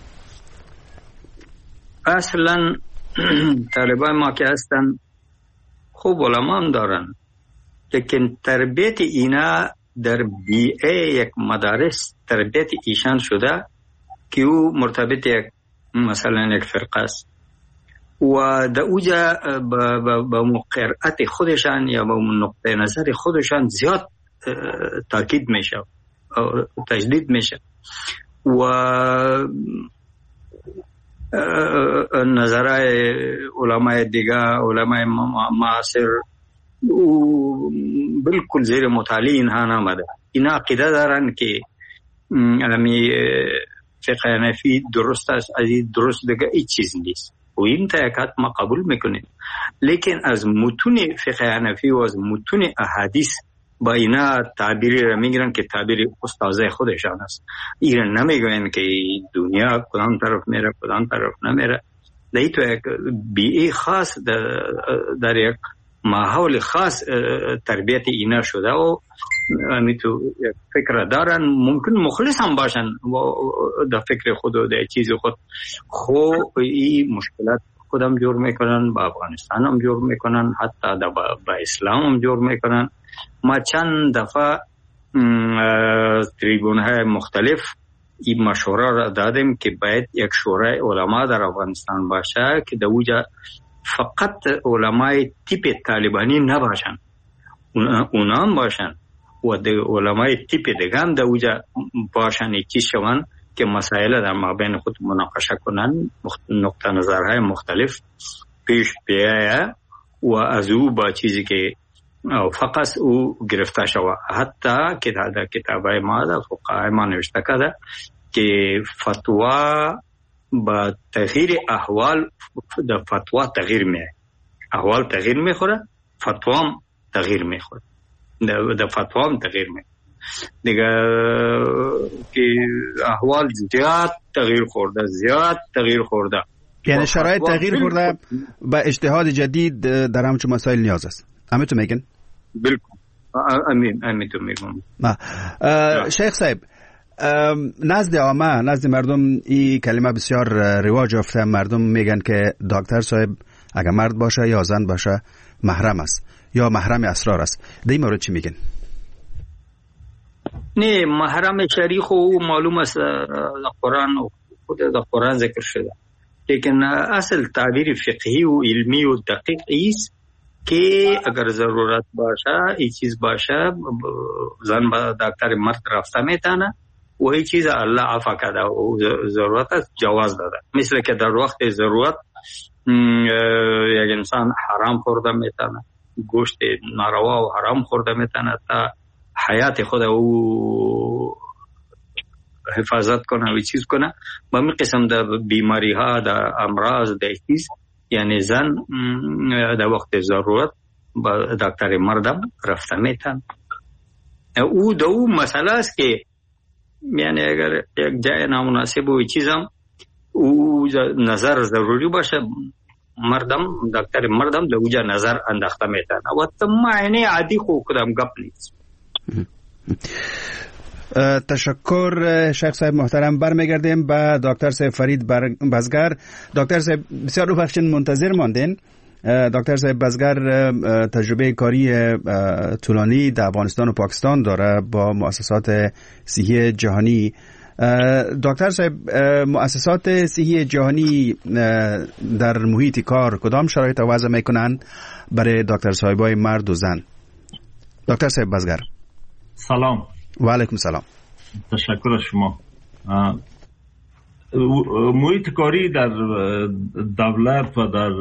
اصلا طالبان ما که هستن خوب علما هم دارن، لیکن تربیت اینا در بیئه یک مدارس تربیت ایشان شده که او مرتبط یک مثلا یک فرقه است و در اوجا با مقرعت خودشان یا با نقطه نظر خودشان زیاد تاکید میشه و تجدید میشه و نظرهای علماء دیگه، علماء معاصر بالکل زیر مطالعه اینها نامده. اینا عقیده دارن که امی فقه حنفی درست است، از این درست دیگه هیچ چیز نیست و این تاکید ما قبول میکنیم. لیکن از متون فقه حنفی و از متون احادیث با اینا تعبیری را میگیرن که تعبیر استاذه خودشان است. اینا نمیگوین که دنیا کدام طرف میره کدام طرف نمیره. در تو یک بیئه خاص در یک ماحول خاص تربیت اینا شده و همی تو فکر دارن. ممکن مخلص هم باشن در فکر خود و در چیز خود، خو این مشکلات خودم جور میکنن، با افغانستان هم جور میکنن، حتی با اسلام هم جور میکنن. ما چند دفعه تریبون های مختلف این مشوره را دادیم که باید یک شورای علما در افغانستان باشه که در اوجا فقط علمای تیپ طالبانی نباشن، اونا هم باشن و در علمای تیپ دیگه هم در اوجا باشن، چیز شوان که مسائل در مابین خود مناقشه کنن، نقطه نظرهای مختلف پیش بیایه و از او با چیزی که فقط او گرفته شوه. حتی که در کتابای ما در فقهای ما نوشته کرده که فتوا با تغییر احوال در فتوا تغییر میه، احوال تغییر میخوره، فتوا هم تغییر میخوره، در فتوا هم تغییر میخوره. دیگه که احوال زیاد تغییر خورده یعنی شرایط تغییر خورده با اجتهاد جدید در همچون مسائل نیاز است. همین تو میگن؟ بالکل همین تو میگم. شیخ صاحب، نزد عامه، نزد مردم این کلمه بسیار رواج یافته. مردم میگن که دکتر صاحب اگر مرد باشه یا زن باشه محرم است یا محرم اسرار است. در این مورد چی میگن؟ نه، محرم شرعی خو معلوم است، قرآن و خود در قرآن ذکر شده، لیکن اصل تعبیر فقهی و علمی و دقیق است که اگر ضرورت باشه این چیز باشه زن با دکتر مرد رفته میتونه و این چیز الله عفا کرده و ضرورت جواز داده. مثل که در وقت ضرورت یک انسان حرام خورده میتونه، گوشت ناروا و حرام خورده میتونه تا حیات خود او حفاظت کنه و چیز کنه. با می قسم در بیماری ها، در امراض، در چیز، یعنی زن در وقت ضرورت با دکتر مردم رفته میتن. او دو مسئله است که یعنی اگر یک جای نامناسب و چیزم او نظر ضروری باشه، مردم دکتر مردم در اوجا نظر انداخته میتن و تمامی عادی خو کدام گپ نیست. تشکر شیخ صاحب محترم. برمیگردیم به دکتر صاحب فرید بزگر. دکتر صاحب بسیار بخشین منتظر ماندین. دکتر صاحب بزگر تجربه کاری طولانی در افغانستان و پاکستان داره با مؤسسات صحی جهانی. دکتر صاحب، مؤسسات صحی جهانی در محیط کار کدام شرایط وضع میکنند برای دکتر صاحبای مرد و زن؟ دکتر صاحب بزگر سلام. و علیکم سلام. تشکر از شما. محیط کاری در دولت و در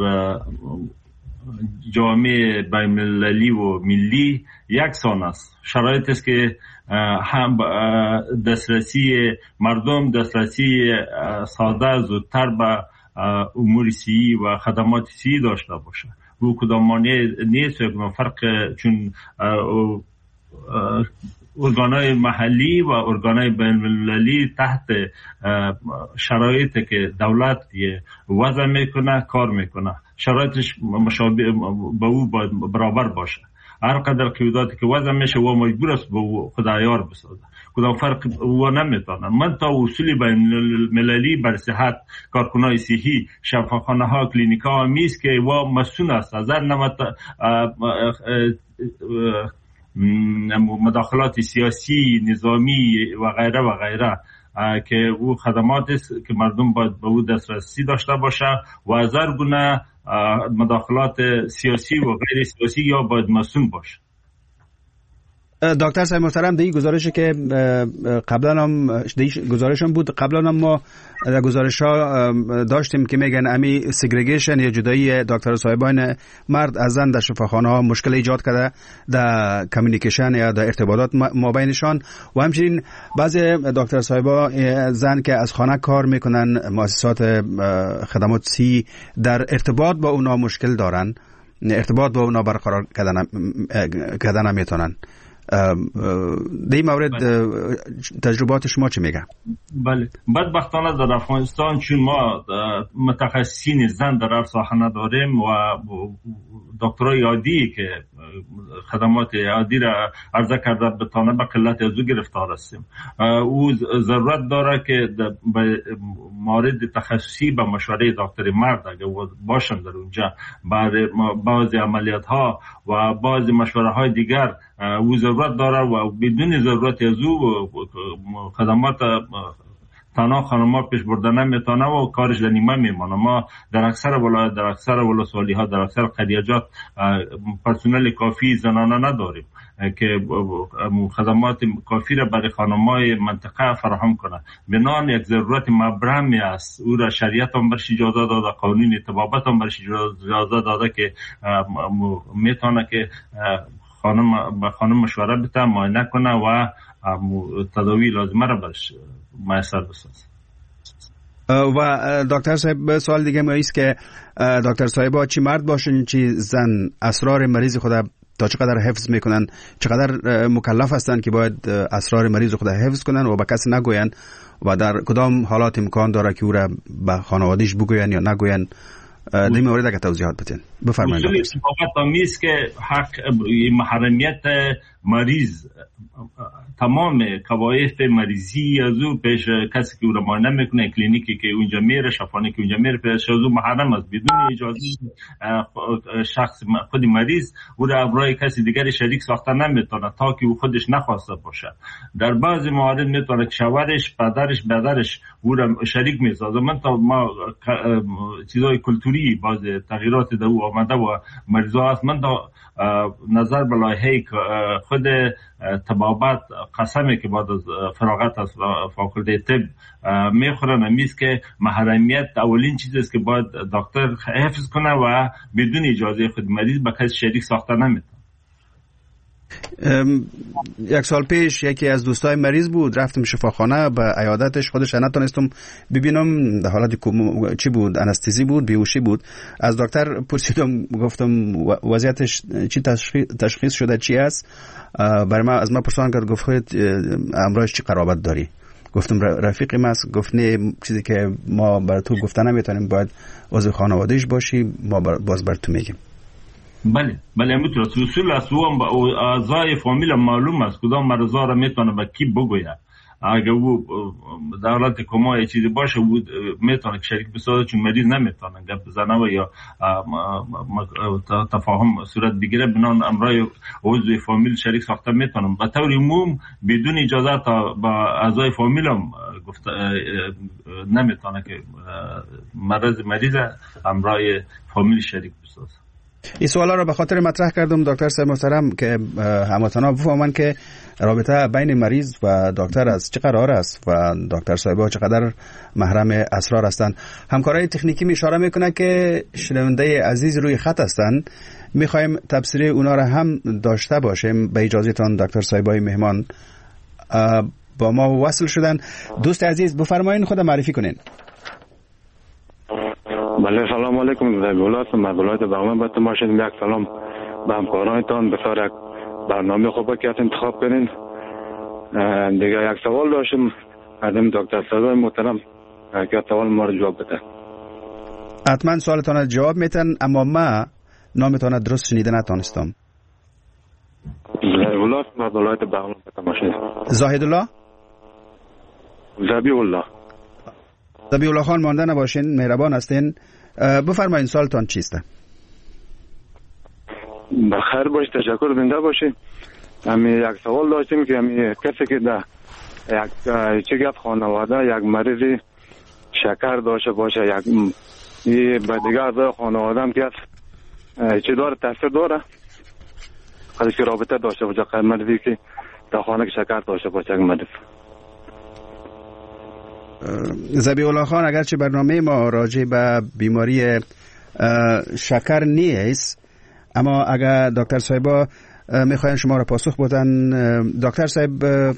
جامعه بین‌المللی و ملی یکسان است. شرایط است که هم دسترسی مردم، دسترسی ساده زودتر به امور صحی و خدمات صحی داشته باشه. رو کدام مانع نیست، فرق چون ارگانهای محلی و ارگانهای بین‌المللی تحت شرایطی که دولت وضع میکنه کار میکنه، شرایطش مشابه با او برابر باشه. هر قدر قیوداتی که وضع میشه و مجبور است به خدایار بسازه، کدام فرق و نمیتونه. من تا اصولی بین‌المللی بر صحت کارکنای صحی، شفاخانه ها، کلینیک ها میست که و مسئول است از هر نوع مداخلات سیاسی، نظامی و غیره و غیره، که او خدمات است که مردم باید به او دسترسی داشته باشه و از هر گونه مداخلات سیاسی و غیر سیاسی یا باید مسئول باشه. دکتر صاحب محترم، دی گزارشی که قبلا هم گزارشم بود، قبلا هم ما گزارش ها داشتیم که میگن امی سگریگیشن یا جدایی دکتر صاحبان مرد از زن در شفاخانه ها مشکل ایجاد کرده در کمیونیکیشن یا در ارتباطات مابینشان، و همچنین بعضی دکتر صاحبا زن که از خانه کار میکنن، مؤسسات خدمات صحی در ارتباط با اونا مشکل دارن، ارتباط با اونا برقرار کردن نمیتونن. در این مورد تجربات شما چی میگه؟ بله، بدبختانه در افغانستان چون ما متخصصین زن در هر ساحه نداریم و دکترای عادی که خدمات عادی را عرضه کرده بتانه به قلت از او گرفتار هستیم. او ضرورت داره که به مورد تخصصی به مشوره دکتر مرد اگر باشن در اونجا برای بعضی عملیات ها و بعضی مشوره های دیگر او ضرورت داره و بدون ضرورت از او خدمات تنها خانم‌ها پیش برده نمیتونه و کارش در نیمه میمانه. ما در اکثر ولایت، در اکثر ولسوالی ها، در اکثر قریجات پرسنل کافی زنانه نداریم که خدمات کافی را برای خانم‌های منطقه فراهم کنه. بنان یک ضرورت مبرمی است. او را شریعت هم برش اجازه داده، قانون طبابت هم برش اجازه داده که میتونه که خانم مشوره بده، معاینه کنه و تداوی لازمه را برش میسر بسازه. و دکتر صاحب سوال دیگه ما ایست که دکتر صاحبا چی مرد باشن چی زن اسرار مریض خود تا چقدر حفظ میکنن، چقدر مکلف هستند که باید اسرار مریض خود حفظ کنن و به کسی نگوین و در کدام حالات امکان داره که او را به خانوادهش بگوین یا نگوین؟ در این مورد اگه توضیحات بدین. بفرمایید. اصول اتفاقات آمیز که حق محرمیت مریض تمام کوایف مریضی از او پیش کسی که او را مانع میکنه، کلینیکی که اونجا میره، شفاخانه که اونجا میره، پیش از او محرم است. بدون اجازه شخص خود مریض او را برای کسی دیگری شریک ساخته نمیتونه تا که او خودش نخواسته باشه. در بعضی موارد میتونه که شوهرش، پدرش، برادرش او را شریک میسازه. من تا ما چیزای کلتوری باز تغییرات در او آمده و مریضا هست، من تا نظر به لایحه خود طبابت قسمی که بعد از فراغت از فاکولته طب میخورن امیز که محرمیت اولین چیزی است که باید دکتر حفظ کنه و بدون اجازه خود مریض به کسی شریک ساخته نمیتونه. یک سال پیش یکی از دوستای مریض بود، رفتم شفاخانه به عیادتش، خودش نتونستم ببینم، در حالت چی بود، انستزی بود، بیهوشی بود. از دکتر پرسیدم، گفتم وضعیتش چی تشخیص شده، چی است؟ برای ما از ما پرسان کرد، گفت امراض چی قرابت داری؟ گفتم رفیقی است. گفت نه، چیزی که ما بر تو گفته نمیتونیم، باید عضو خانواده‌اش باشی، ما باز بر تو میگیم. بله همینطور است. اصول است و اعضای فامیل معلوم است کدام مرضا را میتونه به کی بگوید. اگه او در حالت کما یا چیزی باشه او میتونه شریک بسازه، چون مریض نمیتونه گپ بزنه و یا تفاهم صورت بگیره. بنان امرای عضو فامیل شریک ساخته میتونم. به طور عموم بدون اجازه تا با اعضای فامیل هم گفته نمیتونه که مریض امرای فامیل شریک بسازه. این سوالا رو به خاطر مطرح کردم دکتر صاحب محترم که هموطنان بفهمن که رابطه بین مریض و دکتر از چه قرار است و دکتر صاحبا چقدر محرم اسرار هستند. همکارای تکنیکی می اشاره میکنه که شنونده عزیز روی خط هستند، میخوایم تبصره اونا را هم داشته باشیم. به اجازهتان دکتر صاحبای مهمان با ما وصل شدن. دوست عزیز بفرمایید خود معرفی کنین. بله سلام علیکم. در ولایت بغلان به شما شدیم. یک سلام به همکارانتان. بسیار یک برنامه خوبه که انتخاب کنین. دیگه یک سوال داشتم از دکتر صاحب محترم که سوال ما رو جواب بده. حتما سوالتان رو جواب میتن، اما ما نامتان درست شنیده نتونستم. ولایت بغلان به شما شدیم. زاهد الله؟ ذبیح الله خان مانده نباشین، مهربان هستین. بفرمایید سوالتان چیست؟ بخیر باش، تشکر زنده باشین. یک سوال داشتیم که کسی که در چه گفت خانواده یک مریض شکر داشته باشه، یک به دیگه اعضای خانواده هم که چه داره تاثیر داره خودش که رابطه داشته باشه مریضی که در خانه شکر داشته باشه یک مریض؟ ذبیح الله خان، اگرچه برنامه ما راجع به بیماری شکر نیست، اما اگر دکتر صاحبا میخواین شما را پاسخ بدن. دکتر صاحب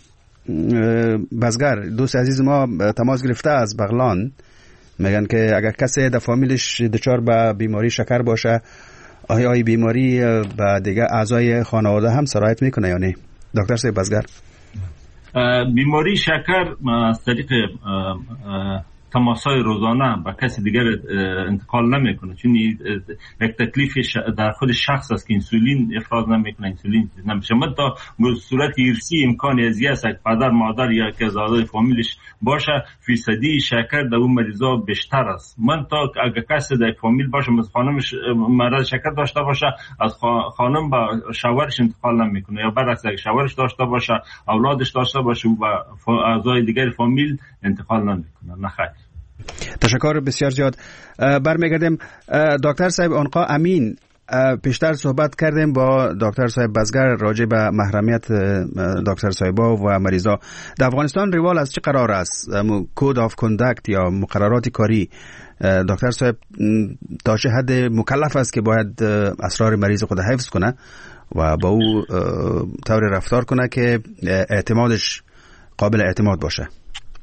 بزگر، دوست عزیز ما تماس گرفته از بغلان، میگن که اگر کسی در فامیلش دچار به بیماری شکر باشه، آیا این بیماری به دیگه اعضای خانواده هم سرایت میکنه یا نه؟ دکتر صاحب بزگر. بیماری شکر از طریق تماسای روزانه با کسی دیگر انتقال نمیکنه، چون یک تکلیف در خود شخص است که انسولین افراز نمیکنه، انسولین نمیشه. من تا صورت ارثی امکان ازی است که پدر مادر یا که از اعضای فامیلش باشه، فیصدی شکر در اون مریضا بیشتر است. من تا اگه کسی در فامیل باشه مثل خانمش مرض شکر داشته باشه، از خانم با شوهرش انتقال نمیکنه، یا برعکس اگه شوهرش داشته باشه اولادش داشته باشه و با اعضای دیگر فامیل انتقال نمیکنه. نخیر. تشکر بسیار زیاد. برمیگردیم دکتر صاحب آنقا امین. پیشتر صحبت کردیم با دکتر صاحب بزگر راجع به محرمیت دکتر صاحبا و مریضا. در افغانستان روال از چه قرار است؟ کود آف کندکت یا مقررات کاری، دکتر صاحب تا چه حد مکلف است که باید اسرار مریض خود حفظ کنه و با او طور رفتار کنه که اعتمادش قابل اعتماد باشه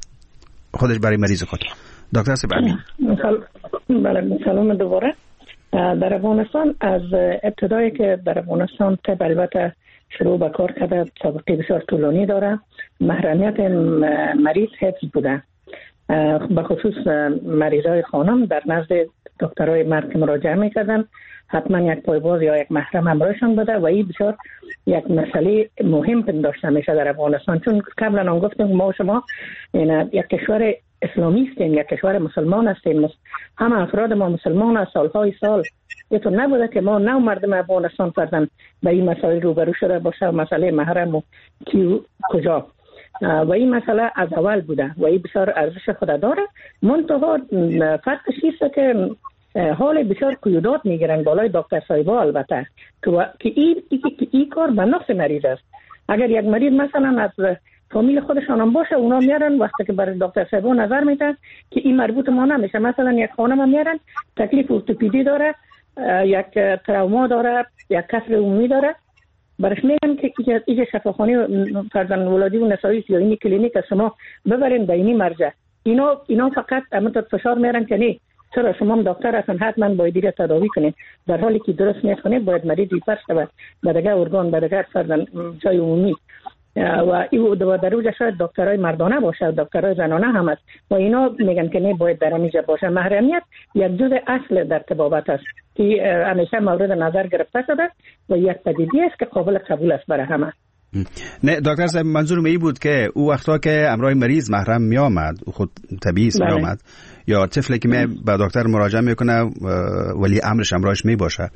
خودش برای مریض خود؟ دکتر صاحب امین. بله سلام دوباره. در افغانستان از ابتدایی که در افغانستان طب البته شروع به کار کرده سابقه بسیار طولانی داره، محرمیت مریض حفظ بوده، به خصوص مریضای خانم در نزد دکترای مرد که مراجعه میکردن حتما یک پایباز یا یک محرم همراهشان بوده و این بسیار یک مسئله مهم پنداشته میشه در افغانستان، چون قبلا هم گفتیم ما شما یک کشور اسلامی هستیم، یک کشور مسلمان هستیم، همه افراد ما مسلمان هست. سالهای سال تو نبوده که ما نو مردم افغانستان کردن به این مسائل روبرو شده باشه، مسئله محرم و کی کجا، و این مسئله از اول بوده و این بسیار ارزش خود داره. منتها فرقش است که حال بسیار قیودات میگیرن بالای دکتر صاحبا البته که این کار به نفع مریض است. اگر یک مریض مثلا از فامیل خودشان هم باشه، اونا میارن وقتی که برای دکتر صاحبا نظر میدن که این مربوط ما نمیشه، مثلا یک خانم هم میارن تکلیف ارتوپدی داره، یک تروما داره، یک کسر عمومی داره، برش میگن که اینجا شفاخانه فرزند ولادی و نسایی یا این کلینیک شما ببرین به اینی مرجع. اینا فقط امتد فشار میارن که نه چرا شما دکتر هستن حتما باید دیگه تداوی کنید، در حالی که درست نیست کنید باید مریض ریفر شود به دیگه ارگان به دیگه فرزند جای عمومی و این در اوج شاید دکترای مردانه باشه، دکترای زنانه هم است و اینا میگن که نه باید در اینجا باشه. محرمیت یک جزء اصل در طبابت است که همیشه مورد نظر گرفته شده و یک پدیده است که قابل قبول است برای همه. نه دکتر صاحب، منظورم این بود که او وقتا که امرای مریض محرم می آمد خود طبیعی است می آمد یا طفلی که به دکتر مراجعه میکنه ولی امرش امرایش می باشه.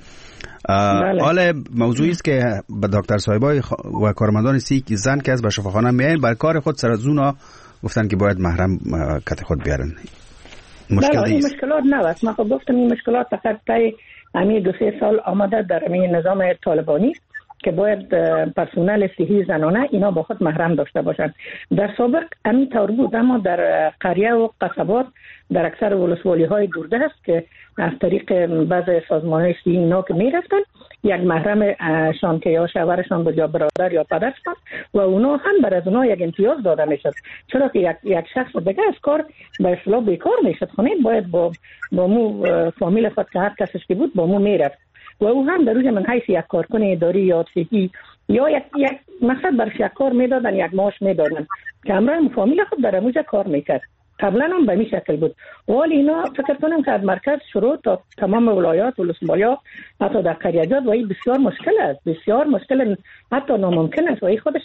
حالا موضوعی است که به دکتر صاحبای و کارمندان سیک زن که از به شفاخانه میاین بر کار خود سر از اونا گفتن که باید محرم کت خود بیارن. مشکل این مشکلات نوست. من گفتم این مشکلات فقط تا همین 2-3 سال آمده در همین نظام طالبانی که باید پرسنل صحی زنانه اینا با خود محرم داشته باشند. در سابق همین طور بود، اما در قریه و قصبات در اکثر ولسوالی های دوردست که از طریق بعض سازمان های صحی اینا که می رفتن یک محرم شان که یا شوهرشان بود یا برادر یا پدرشان و اونا هم بر از اونا یک امتیاز داده می شد، چرا که یک شخص دیگه از کار به اصطلاح بیکار می شد خونه باید با مو فامیل خود که هر کسش که بود با مو می رفت و او هم در روز من حیث یک کارکن اداری یا صحی یا یک مقصد برش یک کار میدادن، یک معاش میدادن که همراه فامیل خود در اموجه کار میکرد. قبلا هم به این شکل بود، ولی اینا فکر کنم که از مرکز شروع تا تمام ولایات و ولسوالی‌ها حتی در قریه‌جات و این بسیار مشکل است، بسیار مشکل حتی ناممکن است و این خودش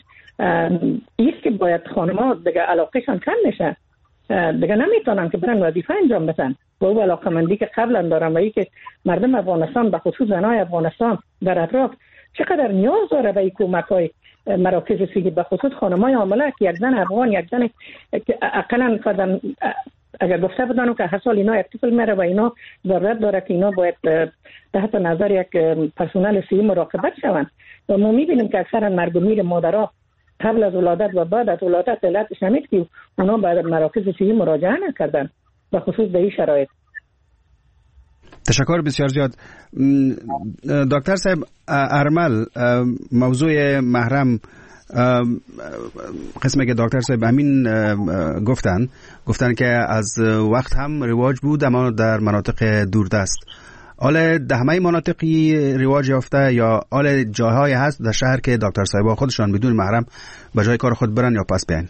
ایست که باید خانم‌ها دیگه علاقهشان کم میشه، دیگه نمیتونن که برن وظیفه انجام بدن و او علاقمندی که قبلا دارن و ای که مردم افغانستان به خصوص زنای افغانستان در اطراف چقدر نیاز داره به این کمک‌های مراکز صحی، به خصوص خانم‌های حامله که یک زن افغان یک زن اقلا فرضاً اگر گفته بودن که هر سال اینا یک طفل میره و اینا ضرورت داره که اینا باید تحت نظر یک پرسنل صحی مراقبت شوند و ما می‌بینیم که اکثرا مرگ و میر مادرها قبل از ولادت و بعد از ولادت علتش همین که اونا به مراکز صحی مراجعه نکردن به خصوص به این شرایط. تشکر بسیار زیاد. دکتر صاحب ارمل، موضوع محرم قسمی که دکتر صاحب همین گفتن که از وقت هم رواج بود اما در مناطق دوردست. حالا در همه مناطقی رواج یافته یا حالا جاهای هست در شهر که دکتر صاحبا خودشان بدون محرم به جای کار خود برن یا پس بیاین؟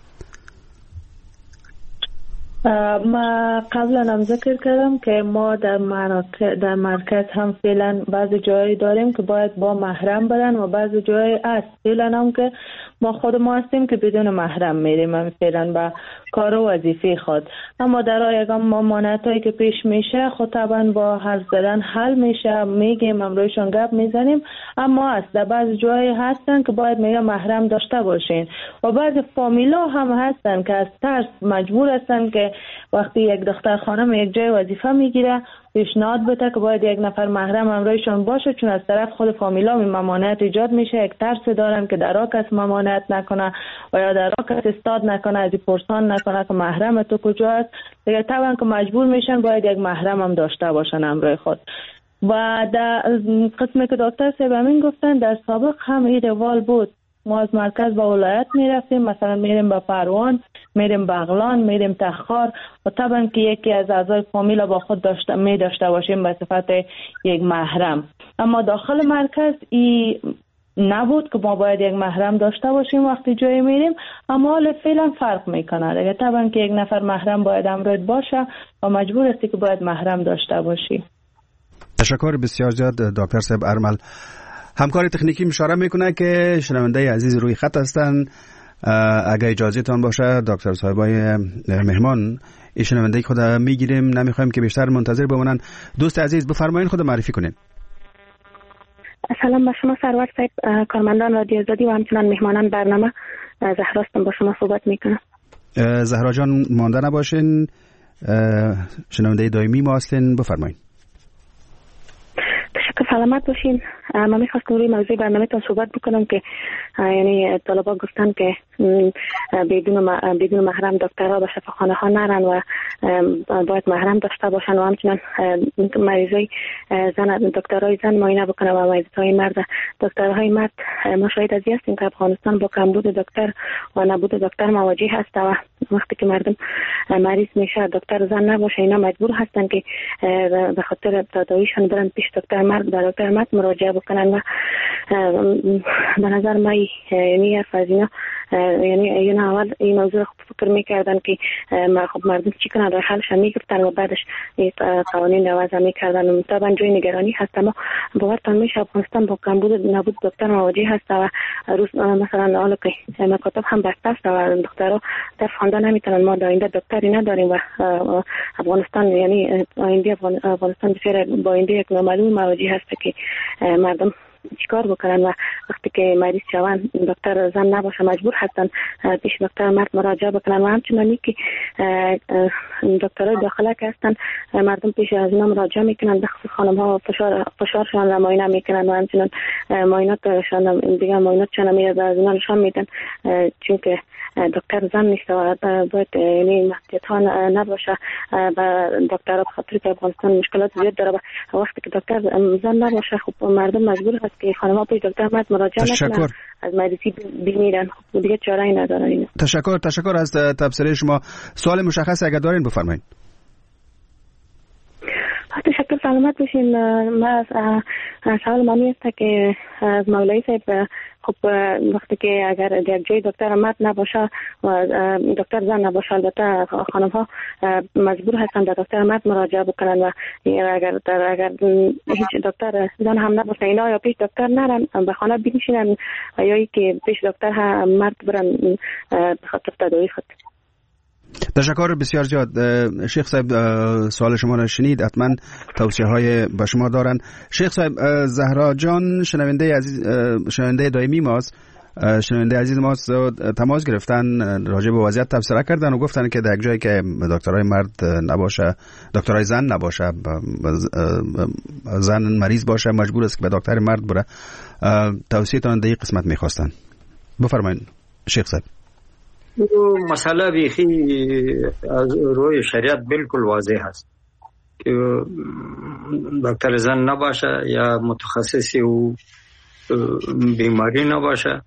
ما قبلا هم ذکر کردم که ما در مرکز هم فعلا بعضی جایی داریم که باید با محرم برن و بعضی جایی هست فعلا هم که ما خود ما هستیم که بدون محرم میریم هم فعلا با کار و وظیفه خود. اما در یکم ممانعتایی که پیش میشه خود طبعا با حرف زدن حل میشه، میگیم امرویشون گپ میزنیم، اما هست در بعضی جایی هستن که باید میگه محرم داشته باشین و بعضی فامیلا هم هستن که از ترس مجبور هستن که وقتی یک دختر خانم یک جای وظیفه میگیره پیشنهاد بده که باید یک نفر محرم همراهشون باشه، چون از طرف خود فامیلا ممانعت ایجاد میشه، یک ترس دارن که در کس ممانعت نکنه و یا در کس استاد نکنه، از پرسان نکنه که محرم تو کجا است، دیگه طبعا که مجبور میشن باید یک محرم هم داشته باشن همراه خود. و در قسمی که دکتر صاحب همین گفتن در سابق هم این روال بود، ما از مرکز به ولایت میرفتیم، مثلا میریم به پروان میریم بغلان، میریم تخار و طبعا که یکی از اعضای فامیل با خود داشته باشیم به صفت یک محرم. اما داخل مرکز نبود که ما باید یک محرم داشته باشیم وقتی جایی میریم، اما حال فعلا فرق میکنه. دیگه طبعا که یک نفر محرم باید همراهت باشه و مجبور هستی که باید محرم داشته باشی. تشکر بسیار زیاد دکتر صاحب ارمل. همکار تکنیکی اشاره میکنه که شنونده عزیز روی خط هستن. اگه اجازه تان باشه دکتر صاحبای مهمان این شنونده خود میگیریم، نمیخوایم که بیشتر منتظر بمونن. دوست عزیز بفرمایید خود معرفی کنین. سلام به شما سرور صاحب، کارمندان رادیو آزادی و همچنان مهمانان برنامه. زهرا هستم، با شما صحبت میکنم. زهرا جان مانده نباشین، شنونده دائمی ما هستین، بفرمایید. تشکر، سلامت باشین. من میخواستم روی موضوع برنامه‌تون صحبت بکنم که یعنی طلبا گفتن که بدون محرم دکترها به شفاخانه ها نرن و باید محرم داشته باشن و همچنان مریضای دکترهای زن معاینه بکنن و مریضای مرد. دکترهای مرد ما شاهد از هستیم که افغانستان با کمبود دکتر و نبود دکتر مواجه هست و وقتی که مردم مریض میشه دکتر زن نباشه اینا مجبور هستن که به خاطر تداویشون برن پیش دکتر مرد مراجعه بکنن و به نظر من یعنی از اینا یعنی اول این موضوع فکر میکردن که خب مردم چی کنن راه حلش میگفتن و بعدش قوانین وضع میکردن. طبعا جای نگرانی هست، اما باورتان میشه افغانستان با کمبود نبود دکتر مواجه هست و روز مثلا حالا که مکاتب هم بسته است و دکترها در خانه نمیتونن. ما آینده دکتری نداریم و افغانستان یعنی آینده افغانستان بسیار با آینده یک نامعلوم مواجه هست که مردم چیکار بکنن و وقتی که مریض شون دکتر زن نباشه مجبور هستن پیش دکتر مرد مراجعه بکنن و همچنانی که دکترای داخله که هستن مردم پیش از اینا مراجعه میکنن، بخصوص خانم ها فشارشان را معاینه میکنن و همچنان معایناتشان دیگه معایناتشان میاد از اینا نشان میدن چون که دکتر زن نیست و باید یعنی محدودیت ها نباشه و دکترها به خاطر که افغانستان مشکلات زیاد داره و وقتی که دکتر زن نباشه خب مردم مجبور هست که خانم‌ها پیش دکتر مرد مراجعه نکنن، از مریضی بمیرن. خب دیگه چاره‌ای ندارن اینا. تشکر از تبصره شما. سوال مشخص اگر دارین بفرمایید. تشکر، سلامت باشین. من سوال معنی است که از مولوی صاحب خب وقتی که اگر در جای دکتر مرد نباشه و دکتر زن نباشه البته خانم ها مجبور هستن در دکتر مرد مراجعه بکنن و اگر هیچ دکتر زن هم نباشه اینا یا پیش دکتر نرن به خانه بنشینن و یا که پیش دکتر مرد برن به خاطر تداوی خود. تشکر بسیار زیاد. شیخ صاحب سوال شما را شنید، حتما توصیه های به شما دارن. شیخ صاحب، زهرا جان شنونده دائمی ماست، شنونده عزیز ماست، تماس گرفتن راجع به وضعیت تبصره کردن و گفتن که در جایی که دکترای مرد نباشه، دکترای زن نباشه، زن مریض باشه مجبور است که به دکتر مرد بره. توصیه تان در این قسمت میخواستن، بفرمایید شیخ صاحب. مسئله بیخی از روی شریعت بالکل واضح هست که دکتر زن نباشه یا متخصصی و بیماری نباشه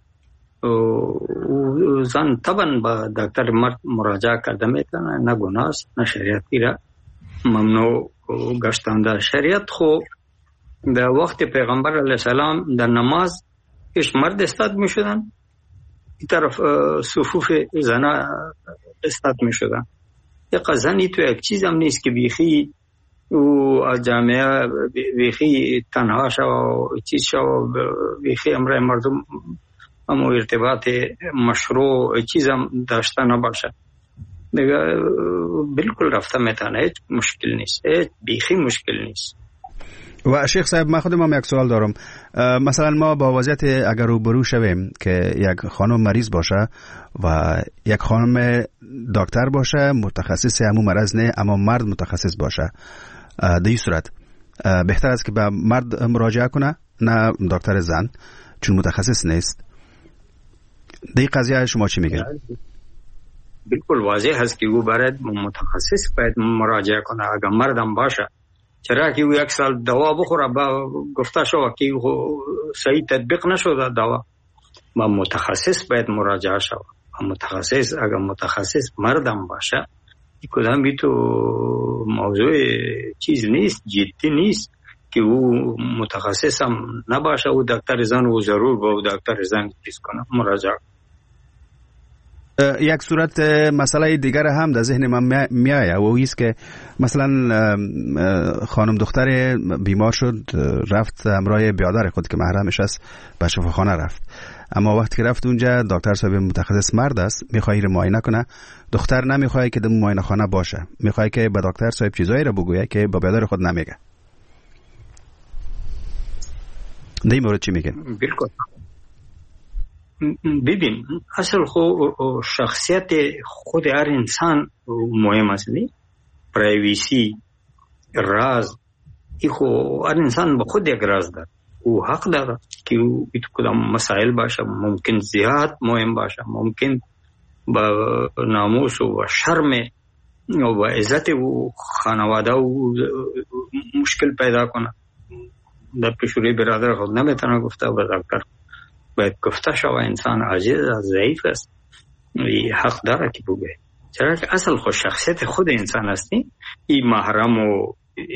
و زن طبعا با دکتر مرد مراجعه کرده میتونه، نه گناه است نه شریعتی را ممنوع گشتنده. شریعت خو در وقت پیغمبر علیه السلام در نماز پیش مرد استاد می شدن، این طرف صفوف زنها استاد می شدن. یک زنی تو یک چیز هم نیست که بیخی و از جامعه بیخی تنها شو و چیز شو بیخی امرای مردم هم ارتباط مشروع چیز هم داشته نباشه. دیگه بالکل رفته میتونه، هیچ مشکل نیست، هیچ بیخی مشکل نیست. و شیخ صاحب من خودم هم یک سوال دارم. مثلا ما با وضعیت اگر روبرو شویم که یک خانم مریض باشه و یک خانم دکتر باشه متخصص همون مرض نه اما مرد متخصص باشه، در این صورت بهتر است که به مرد مراجعه کنه نه دکتر زن چون متخصص نیست. در این قضیه شما چی میگید؟ بالکل واضح هست که او باید متخصص باید مراجعه کنه. اگر مردم باشه چرا که او یک سال دوا بخوره با گفته شو که صحیح تطبیق نشده دوا، ما متخصص باید مراجعه شو. متخصص اگر متخصص مردم باشه کدام بی تو موضوع چیز نیست، جدی نیست که او متخصص هم نباشه و دکتر زن و ضرور با دکتر زن چیز کنه مراجعه. یک صورت مسئله دیگر هم در ذهن من میآید و ایست که مثلا خانم دختر بیمار شد رفت همراه برادر خود که محرمش است به شفاخانه رفت، اما وقتی که رفت اونجا دکتر صاحب متخصص مرد است میخواد معاینه کنه، دختر نمیخواد که در معاینه خانه باشه، میخواد که به دکتر صاحب چیزایی را بگویه که به برادر خود نمیگه. در این مورد چی میگن؟ بالکل. ببین اصل شخصیت خود هر انسان مهم است، پرایویسی راز هر انسان به خود یک راز داره، او حق داره که او کدام مسائل باشه ممکن زیاد مهم باشه، ممکن با ناموس و شرم و با عزت و خانواده و مشکل پیدا کنه. در پیشوری برادر خود نمیتونه گفته و دکتر باید گفته شو انسان عاجز است، ضعیف است، حق داره که بگه. چرا که اصل خود شخصیت خود انسان هستی، این محرم و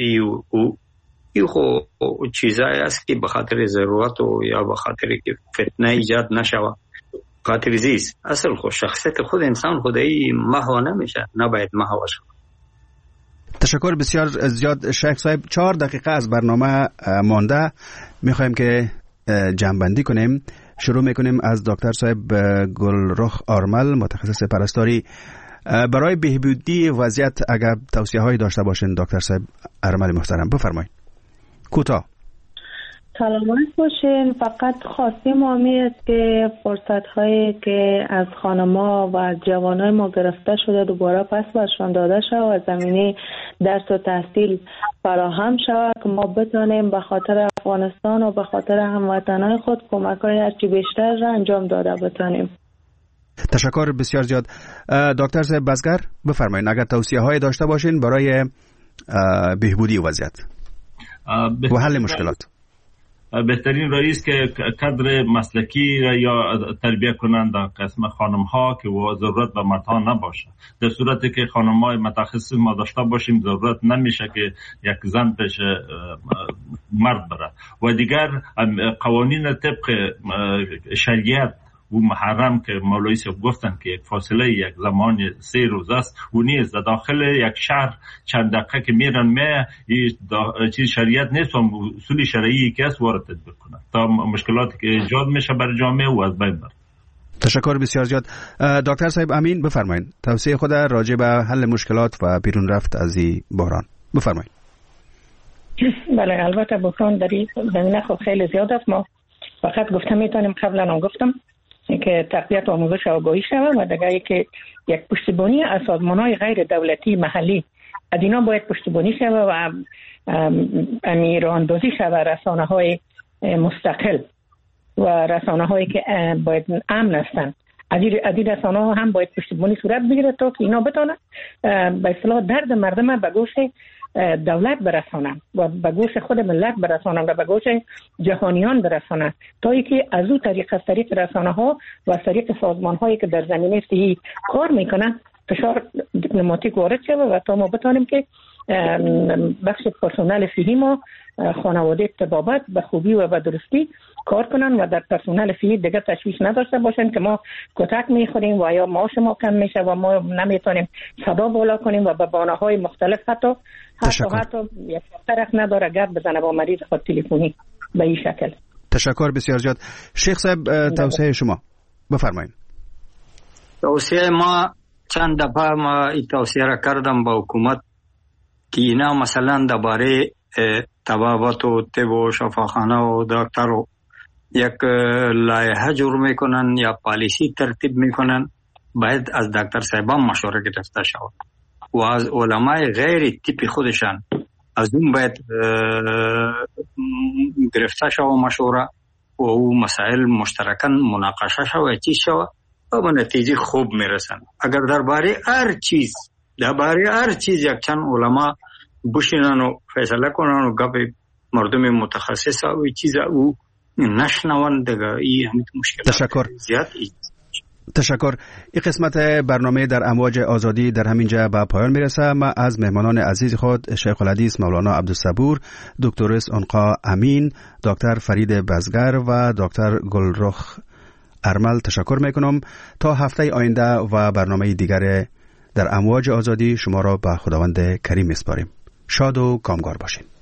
این خود چیزایی است که به خاطر ضرورت و یا به خاطر که فتنه ایجاد نشوه خاطر زیست. اصل خود شخصیت خود انسان خودی محو نمیشه، نباید محو شود. تشکر بسیار زیاد شیخ صاحب. 4 دقیقه از برنامه مانده، میخوایم که جمع‌بندی کنیم. شروع میکنیم از دکتر صاحب گلرخ آرمل، متخصص پرستاری. برای بهبودی وضعیت اگر توصیه هایی داشته باشین دکتر صاحب آرمل محترم بفرمایید. کوتاه. سلامت باشین. فقط خواستیم است که فرصت هایی که از خانما و از جوانای ما گرفته شده دوباره پس برشان داده شد و زمینه درس و تحصیل فراهم شود که ما بتانیم به خاطر افغانستان و به خاطر هموطنان خود کمک های هرچی بیشتر را انجام داده بتانیم. تشکر بسیار زیاد. دکتر صاحب بزگر بفرمایید اگر توصیه هایی داشته باشین برای بهبودی وضعیت و حل مشکلات. بهترین راه است که کادر مسلکی یا تربیت کننده قسم خانم ها که ضرورت به مردها نباشه. در صورتی که خانم های متخصص ما داشته باشیم ضرورت نمیشه که یک زن پیش مرد بره. و دیگر قوانین طبق شریعت و محرم که مولوی صاحب گفتن که یک فاصله یک زمان 3 روز است و نیز داخل یک شهر چند دقیقه که میرن چیز شریعت نیست و اصول شرعی که است وارد تطبیق کنند تا مشکلاتی که ایجاد میشه بر جامعه و از بین بره. تشکر بسیار زیاد. دکتر صاحب امین بفرمایید توصیه خود راجع به حل مشکلات و بیرون رفت از این بحران بفرمایید. بله البته بحران در این زمینه خب خیلی زیاد است. ما فقط گفتم میتونیم قبلا هم گفتم که تقویت و آموزش و آگاهی شود و دیگه که یک پشتیبانی از سازمان‌های غیر دولتی محلی از اینا باید پشتیبانی شود و راه‌اندازی شود رسانه‌های مستقل و رسانه‌هایی که باید امن هستند. از این رسانه‌ها هم باید پشتیبانی صورت بگیره تا که اینا بتونن به اصطلاح درد مردم به گوش دولت برسانن و به گوش خود ملت برسانن و به گوش جهانیان برسانن تا اینکه از اون طریق از طریق رسانه‌ها و از طریق سازمان‌هایی که در زمینه صحی کار میکنن فشار دیپلماتیک وارد شود و تا ما بتونیم که بخش پرسنل صحی ما خانواده طبابت به خوبی و به درستی کار کنن و در پرسنل صحی دیگه تشویش نداشته باشن که ما کتک میخوریم و یا معاش ما کم میشه و ما نمیتونیم صدا بالا کنیم و به بهانه‌های مختلف حتی یک طرف نداره گپ بزنه با مریض خود تلفنی به این شکل. تشکر بسیار زیاد. شیخ صاحب توصیه شما بفرمایید. توصیه ما چند دفعه ما این توصیه را کردم با حکومت که اینا مثلا درباره طبابت و طب و شفاخانه و دکتر و یک لایحه جور میکنن یا پالیسی ترتیب میکنن باید از دکتر صاحبان مشوره گرفته شود و از علمای غیر تیپی خودشان از اون باید گرفته شود مشوره و او مسائل مشترکاً مناقشه شود چی شود و به نتیجه خوب میرسن. اگر درباره هر چیز یک چند علما بشینن و فیصله کنن و گپ مردم متخصص و چیز او نشنون دیگه این همین مشکل. تشکر. زیاد تشکر. این قسمت برنامه در امواج آزادی در همینجا به پایان میرسه. ما از مهمانان عزیز خود شیخ الحدیث مولانا عبدالصبور، دکترس عنقا امین، دکتر فرید بزگر و دکتر گلرخ ارمل تشکر میکنم. تا هفته آینده و برنامه دیگر در امواج آزادی شما را به خداوند کریم میسپاریم. شاد و کامگار باشین.